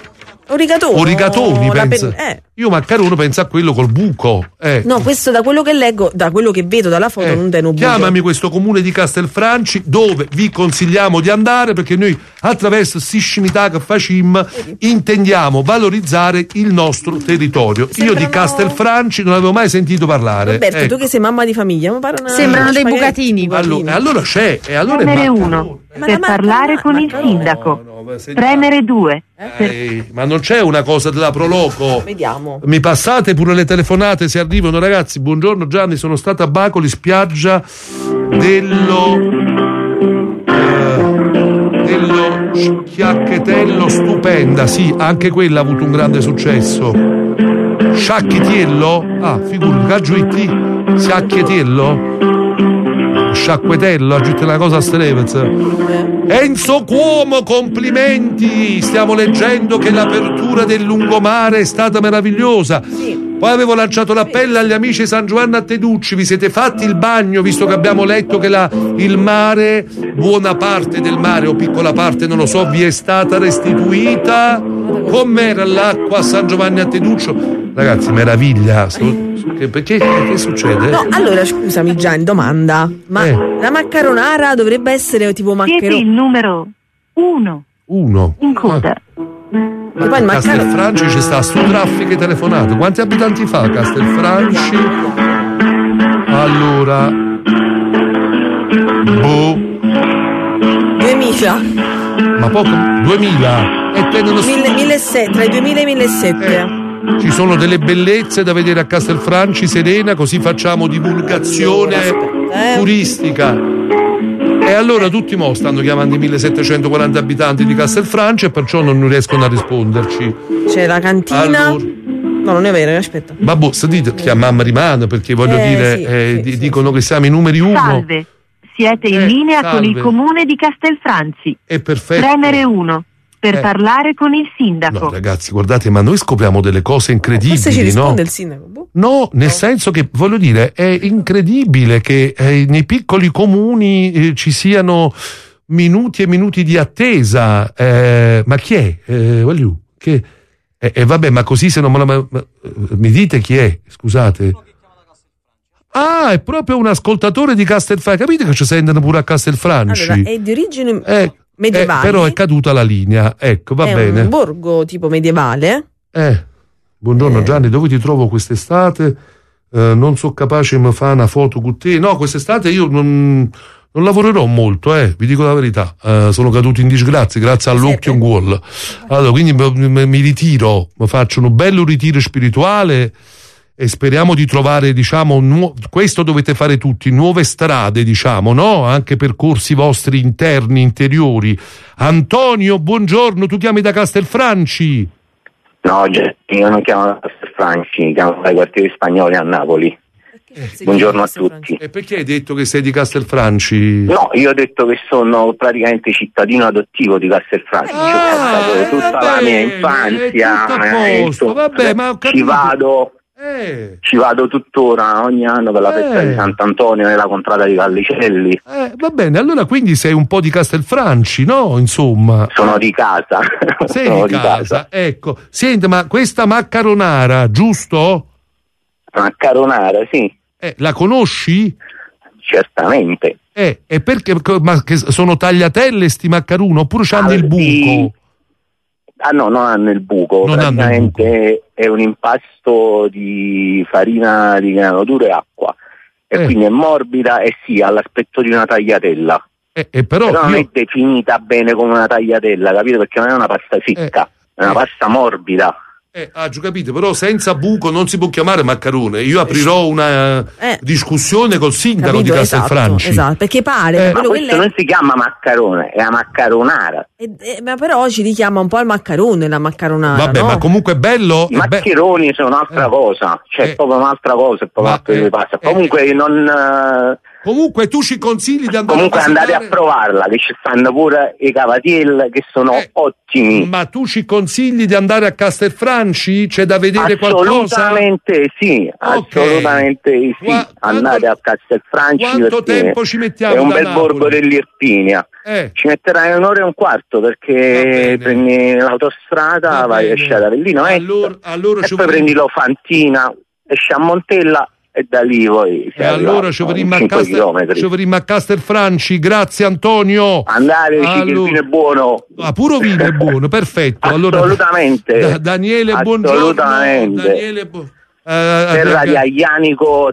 Rigatoni, penso. Io maccarone penso a quello col buco. No, questo da quello che leggo, da quello che vedo dalla foto non è un buco. Chiamami questo comune di Castelfranci, dove vi consigliamo di andare, perché noi attraverso sti scimità che facciamo intendiamo valorizzare il nostro territorio. Io di Castelfranci non avevo mai sentito parlare. Roberto, tu che sei mamma di famiglia, sembrano dei bucatini. Allora c'è, e allora premere 1 per parlare con il sindaco. Premere 2. Ma non c'è una cosa della Proloco? Vediamo. Mi passate pure le telefonate se arrivano, ragazzi. Buongiorno Gianni, sono stato a Bacoli, spiaggia dello Schiacchetello, stupenda. Sì, anche quella ha avuto un grande successo. Sciacchetiello? Figurati, Caggiuitti, Sciacchetiello? Sciacquetello, aggiunge una cosa a Strevez. Enzo Cuomo, complimenti, stiamo leggendo che l'apertura del lungomare è stata meravigliosa. Poi avevo lanciato l'appello agli amici San Giovanni a Teducci: vi siete fatti il bagno, visto che abbiamo letto che il mare, buona parte del mare o piccola parte, non lo so, vi è stata restituita? Com'era l'acqua a San Giovanni a Teduccio? Ragazzi, meraviglia. Perché che succede? No, allora scusami Gian, domanda. Ma la maccaronara dovrebbe essere tipo maccherone? Siete il numero 1 in coda. Castelfranci ci sta sto traffico telefonato. Quanti abitanti fa Castelfranci? Allora 2000. Ma poco? 2000? E tendono 1700, tra i 2000 e i 1700. Ci sono delle bellezze da vedere a Castelfranci, Serena, così facciamo divulgazione turistica. E allora tutti stanno chiamando i 1740 abitanti di Castelfranci e perciò non riescono a risponderci. C'è la cantina. Allora... No, non è vero, aspetta. Babbo, dite che a mamma rimane, perché voglio dire, dicono che siamo i numeri 1. Salve, Siete in linea con il comune di Castelfranci. È perfetto. Premere 1 per parlare con il sindaco. No, ragazzi, guardate, ma noi scopriamo delle cose incredibili, forse ci risponde no? il sindaco. No, nel senso che, voglio dire, è incredibile che nei piccoli comuni ci siano minuti e minuti di attesa. Ma chi è? Che vabbè, ma così se non me la... mi dite chi è? Scusate. Ah, è proprio un ascoltatore di Castelfranci. Capite che ci sentono pure a Castelfranci? Allora, è di origine medievale. Però è caduta la linea. Ecco, va bene. È un borgo tipo medievale. Buongiorno Gianni, dove ti trovo quest'estate? Non so capace di fare una foto con te. No, quest'estate io non lavorerò molto, vi dico la verità. Sono caduto in disgrazia grazie all'occhio in wall. Allora, quindi mi ritiro, mi faccio un bello ritiro spirituale e speriamo di trovare, diciamo, questo dovete fare tutti, nuove strade, diciamo, no? Anche percorsi vostri interni, interiori. Antonio, buongiorno, tu chiami da Castelfranci? No, io non chiamo da Castelfranci, chiamo dai quartieri spagnoli a Napoli. Buongiorno a tutti. E perché hai detto che sei di Castelfranci? No, io ho detto che sono praticamente cittadino adottivo di Castelfranci. Ho passato tutta la mia infanzia. Vabbè, ma ci vado tuttora ogni anno per la festa di Sant'Antonio nella contrada di Gallicelli. Va bene, allora quindi sei un po' di Castelfranci, no? Insomma. Sono di casa. Sei di casa, ecco. Senti, ma questa maccaronara, giusto? Maccaronara, sì. La conosci? Certamente. E perché? Ma che sono tagliatelle sti maccaroni oppure c'hanno il buco? Ah no, non hanno il buco, praticamente è un impasto di farina di grano duro e acqua e quindi è morbida e sì, ha l'aspetto di una tagliatella. Però non è definita bene come una tagliatella, capito? Perché non è una pasta secca, è una pasta morbida. Giù capito, però senza buco non si può chiamare maccarone. Io aprirò una discussione col sindaco di Castelfranci. Esatto, perché pare ma questo non si chiama maccarone, è la maccaronara. Ma però ci richiama un po' al maccarone, la maccaronara. Vabbè, no? Ma comunque è bello. I maccheroni sono un'altra cosa, cioè proprio un'altra cosa, è proprio altro che passa. Comunque non. Comunque tu ci consigli di andare andate a provarla, che ci stanno pure i cavatiel che sono ottimi. Ma tu ci consigli di andare a Castelfranci? C'è da vedere qualcosa? Assolutamente sì, assolutamente sì. Andate a Castelfranci. Quanto tempo ci mettiamo? È un bel borgo dell'Irpinia. Ci metterai un'ora e un quarto perché prendi l'autostrada, vai a Sciada Avellino e poi prendi l'Ofantina, esci a Montella e da lì poi allora ci vedremo a Castelfranci. Grazie Antonio. Andare, il vino è buono. Puro vino è buono, perfetto. Assolutamente. Allora, Daniele, buongiorno. Daniele, terra di Aglianico.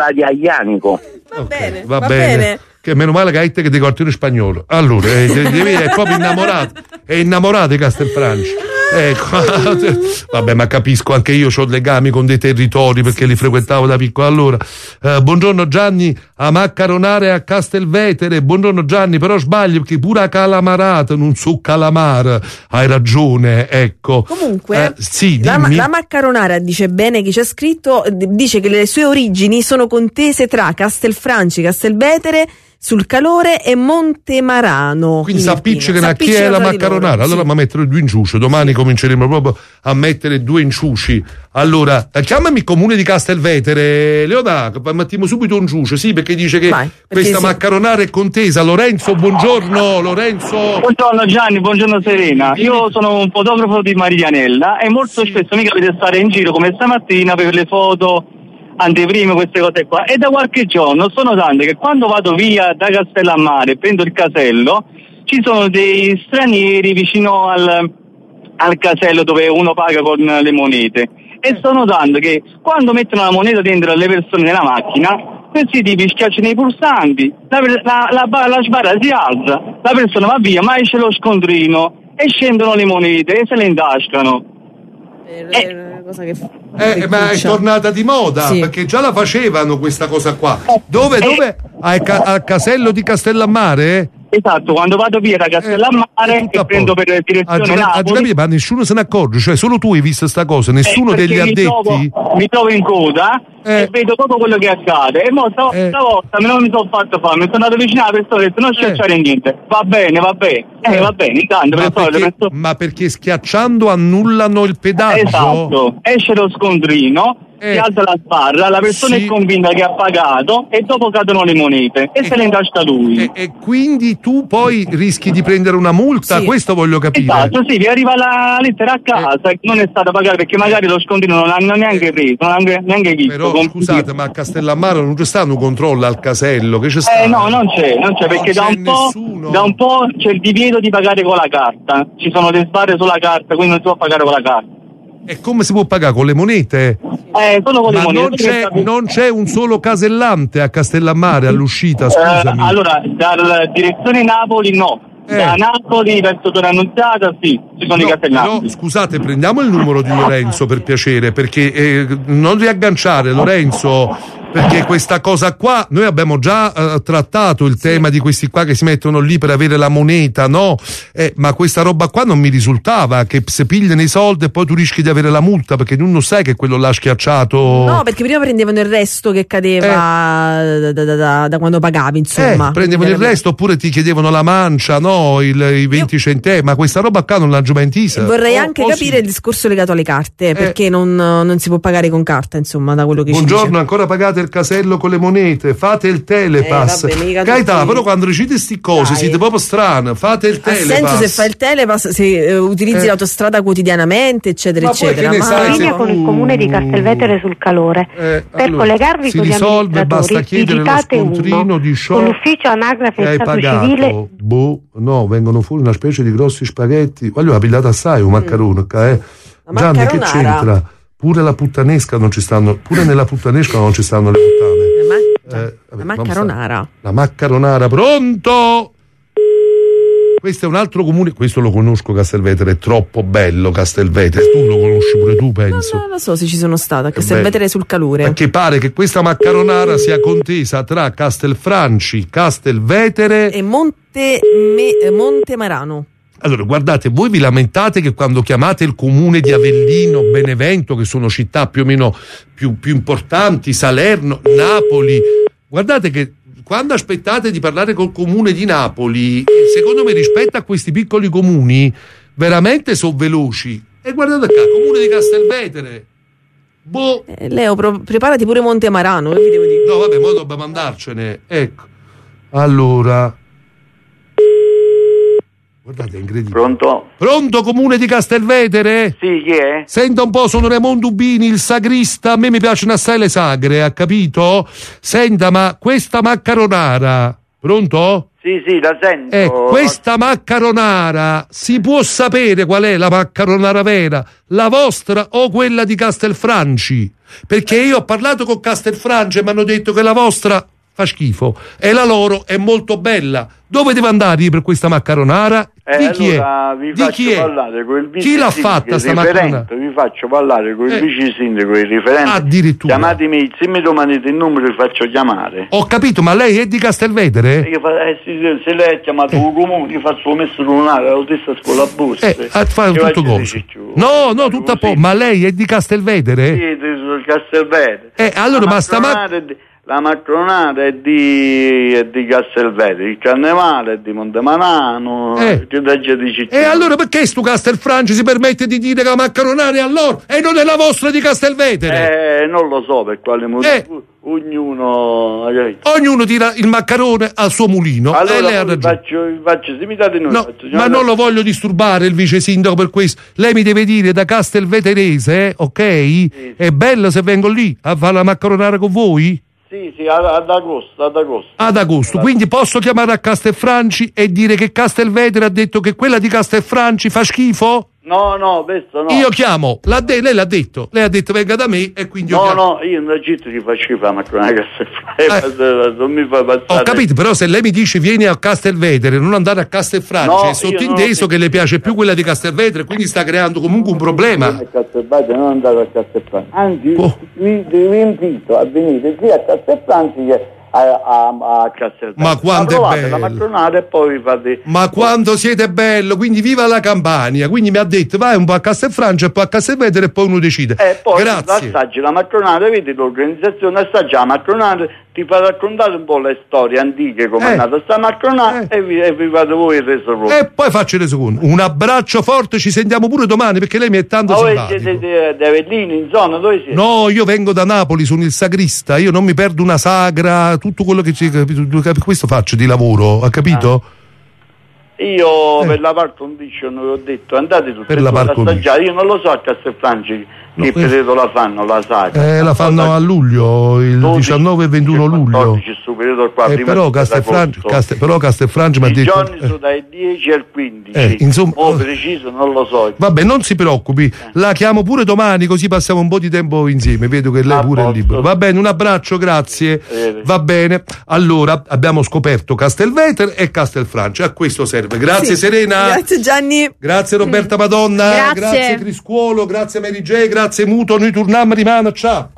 Va bene. Che meno male che hai te che ti quartiere spagnolo. Allora, è proprio innamorato di Castelfranci. Ecco. Vabbè, ma capisco, anche io ho legami con dei territori perché li frequentavo da piccolo. Allora, buongiorno Gianni, a maccaronare a Castelvetere. Buongiorno Gianni, però sbaglio perché pure a calamarata non so calamar. Hai ragione, ecco. Comunque, sì, la maccaronara, dice bene chi c'è scritto, dice che le sue origini sono contese tra Castelfranci, Castelvetere, sul Calore e Montemarano. Quindi s'appiccicano a chi è la maccaronara. Allora mi metterò due inciuci. Domani cominceremo proprio a mettere due inciuci. Allora, chiamami comune di Castelvetere, Leonardo, mettiamo subito un ciuce, sì, perché dice che questa maccaronara è contesa. Lorenzo, buongiorno. Lorenzo. Buongiorno Gianni, buongiorno Serena. Io sono un fotografo di Marianella e molto spesso mi capita di stare in giro come stamattina per le foto anteprime, queste cose qua, e da qualche giorno sto notando che quando vado via da Castellammare e prendo il casello ci sono dei stranieri vicino al casello dove uno paga con le monete, e sto notando che quando mettono la moneta dentro alle persone nella macchina, questi tipi schiacciano i pulsanti, la sbarra si alza, la persona va via, ma esce lo scontrino e scendono le monete e se le intascano. Ma è tornata di moda, perché già la facevano questa cosa qua. Dove? Al casello di Castellammare? Esatto, quando vado via da Castellammare e prendo per direzione Napoli. Ma nessuno se ne accorge, cioè solo tu hai visto sta cosa, nessuno degli addetti? Mi trovo in coda e vedo proprio quello che accade. E mo stavolta non mi sono fatto fare, mi sono andato vicino alla persona e ho detto non schiacciare niente. Va bene. Va bene, intanto ma perché schiacciando annullano il pedaggio? Esatto, esce lo scontrino. Si alza la sbarra, la persona è convinta che ha pagato e dopo cadono le monete e se le intasca lui. E quindi tu poi rischi di prendere una multa? Questo voglio capire. Esatto, sì, vi arriva la lettera a casa e non è stata pagata perché magari lo scontrino non l'hanno neanche preso, non l'hanno neanche visto. Però scusate, ma a Castellammare non c'è stato un controllo al casello? Che c'è stato? No, non c'è perché da un po' c'è il divieto di pagare con la carta, ci sono le sbarre sulla carta, quindi non si può pagare con la carta. E come si può pagare? Con le monete? Solo con le monete. Non c'è un solo casellante a Castellammare all'uscita, scusami. Allora, dalla direzione Napoli no. Da Napoli verso Torre Annunziata sì, ci sono i casellanti. Però scusate, prendiamo il numero di Lorenzo per piacere, perché non riagganciare Lorenzo, perché questa cosa qua noi abbiamo già trattato il tema di questi qua che si mettono lì per avere la moneta, no? Ma questa roba qua non mi risultava, che se pigliano i soldi e poi tu rischi di avere la multa perché tu non sai che quello l'ha schiacciato. No, perché prima prendevano il resto che cadeva da quando pagavi, insomma. Prendevano il resto oppure ti chiedevano la mancia, no? I 20 centesimi, ma questa roba qua non l'ha giumentisa. Vorrei anche capire il discorso legato alle carte, perché non si può pagare con carta, insomma, da quello che ci dice. Buongiorno, ancora pagate il casello con le monete, fate il telepass. Carità, però quando recite sti cose siete proprio strane, fate il telepass. Ha senso se fai il telepass, se utilizzi l'autostrada quotidianamente, eccetera, eccetera. Ma linea con il comune di Castelvetere sul Calore. Per collegarvi con gli basta chiedere lo scontrino di ciò con l'ufficio anagrafe e stato civile. No, vengono fuori una specie di grossi spaghetti. Voglio la pigliata assai un maccarone, Gianni, che c'entra? Pure la puttanesca non ci stanno, pure nella puttanesca non ci stanno le puttane. La maccaronara. La maccaronara, pronto? Questo è un altro comune, questo lo conosco, Castelvetere, è troppo bello Castelvetere, tu lo conosci pure tu, penso. Non lo so se ci sono stata, Castelvetere sul Calure. Perché pare che questa maccaronara sia contesa tra Castelfranci, Castelvetere e Montemarano. Allora, guardate, voi vi lamentate che quando chiamate il comune di Avellino, Benevento, che sono città più o meno più importanti, Salerno, Napoli, guardate che quando aspettate di parlare col comune di Napoli, secondo me rispetto a questi piccoli comuni, veramente sono veloci. E guardate qua, comune di Castelvetere. Leo, preparati pure Montemarano, che vi devo dire? No, vabbè, ora dobbiamo andarcene. Ecco. Allora. Guardate, è incredibile. Pronto, comune di Castelvetere? Sì, chi è? Senta un po', sono Raimondo Ubini, il sagrista, a me mi piacciono assai le sagre, ha capito? Senta, ma questa maccaronara, pronto? Sì, la sento. Questa maccaronara, si può sapere qual è la maccaronara vera? La vostra o quella di Castelfranci? Perché io ho parlato con Castelfranci e mi hanno detto che la vostra fa schifo e la loro è molto bella. Dove devo andare per questa maccaronara? Di chi allora è? Vi faccio parlare con il vice chi l'ha fatta sta maccaronara? Vi faccio parlare con il vice sindaco, il riferente. Addirittura. Chiamatemi, se mi domandate il numero vi faccio chiamare. Ho capito, ma lei è di Castelvetere? Se lei ha chiamato un comune, io faccio messo lunare alla stessa scuola busta. Fa tutto coso. No, tutto a po'. Ma lei è di Castelvetere? Sì, di Castelvetere. Allora, ma sta la macronata è di Castelvetere, il carnevale è di Montemarano, e allora perché sto Castelfranci si permette di dire che la maccaronara è a loro e non è la vostra di Castelvetere? Non lo so per quale motivo. Ognuno tira il maccarone al suo mulino. Allora lei ha ragione. Faccio se mi date noi. No, ma non lo voglio disturbare il vice sindaco per questo. Lei mi deve dire da Castelveterese, ok? Sì. È bello se vengo lì a fare la maccaronara con voi? Sì, ad agosto. Ad agosto, quindi posso chiamare a Castelfranci e dire che Castelvetere ha detto che quella di Castelfranci fa schifo? No, questo no. Io chiamo, lei l'ha detto, venga da me e quindi io chiamo. No, io non agito che fa schifo, ma con una Castelfranci non mi fa passare. Ho capito, però se lei mi dice vieni a Castelvetere, non andare a Castelfranci, è sottinteso che le piace più quella di Castelvetere, quindi sta creando comunque un problema. Non andare a Castelfranci, anzi vi invito a venire qui a Castelfranci a Castelfranco. Ma quanto è bello la matronata e poi fate. Ma quanto siete bello, quindi viva la Campania. Quindi mi ha detto vai un po' a Castelfranco e poi a Castelvetero e poi uno decide. Poi grazie. assaggi la matronata, vedi l'organizzazione, assaggia la matronata, ti fa raccontare un po' le storie antiche come è nata sta matronata e vi fate voi il resto proprio. E poi faccio il resoconto. Un abbraccio forte, ci sentiamo pure domani perché lei mi è tanto simpatico. Voi siete di Avellino, in zona, dove siete? No, io vengo da Napoli, sono il sagrista, io non mi perdo una sagra, tutto quello che ci questo faccio di lavoro, ha capito? Io per la par condition vi ho detto andate tutti per la par assaggiare, io non lo so a Castelfranco che periodo la fanno la sagra. La fanno a luglio, il 12, 19 e 21 luglio. Però Castelfranco mi ha detto. I giorni sono dai 10 al 15. Insomma, preciso non lo so. Vabbè, non si preoccupi, la chiamo pure domani così passiamo un po' di tempo insieme. Vedo che lei pure è libero. Va bene, un abbraccio, grazie. Va bene. Allora, abbiamo scoperto Castelvetero e Castelfranco. A questo serve. Grazie Serena. Grazie Gianni. Grazie Roberta Madonna. Grazie Criscuolo, grazie Mary J, grazie Muto, noi torniamo di mano, ciao.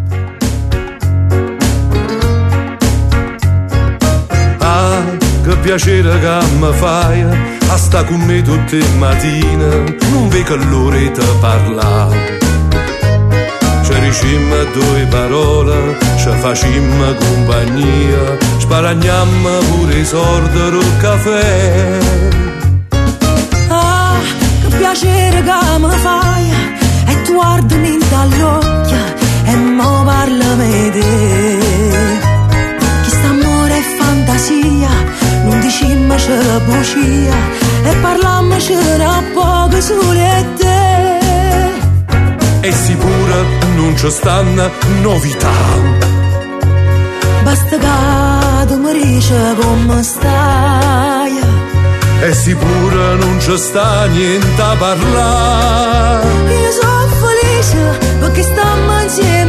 Ah, che piacere che mi fai a sta con me tutte le mattine, non vedo l'ora di parlare. Ci dicimmo due parole, ci facimmo compagnia, sparagniamo pure i soldi del caffè. Ah, che piacere che mi fai, e tu guardami dall'occhio e mo parlami di te. Chi sta amore e fantasia, non dicimmo c'è bugia e parlammoci a poco sole te. E sicura non ci stanno novità, basta che tu mi dici come stai. E sicura non ci sta niente a parlare. Io sono felice perché stiamo insieme.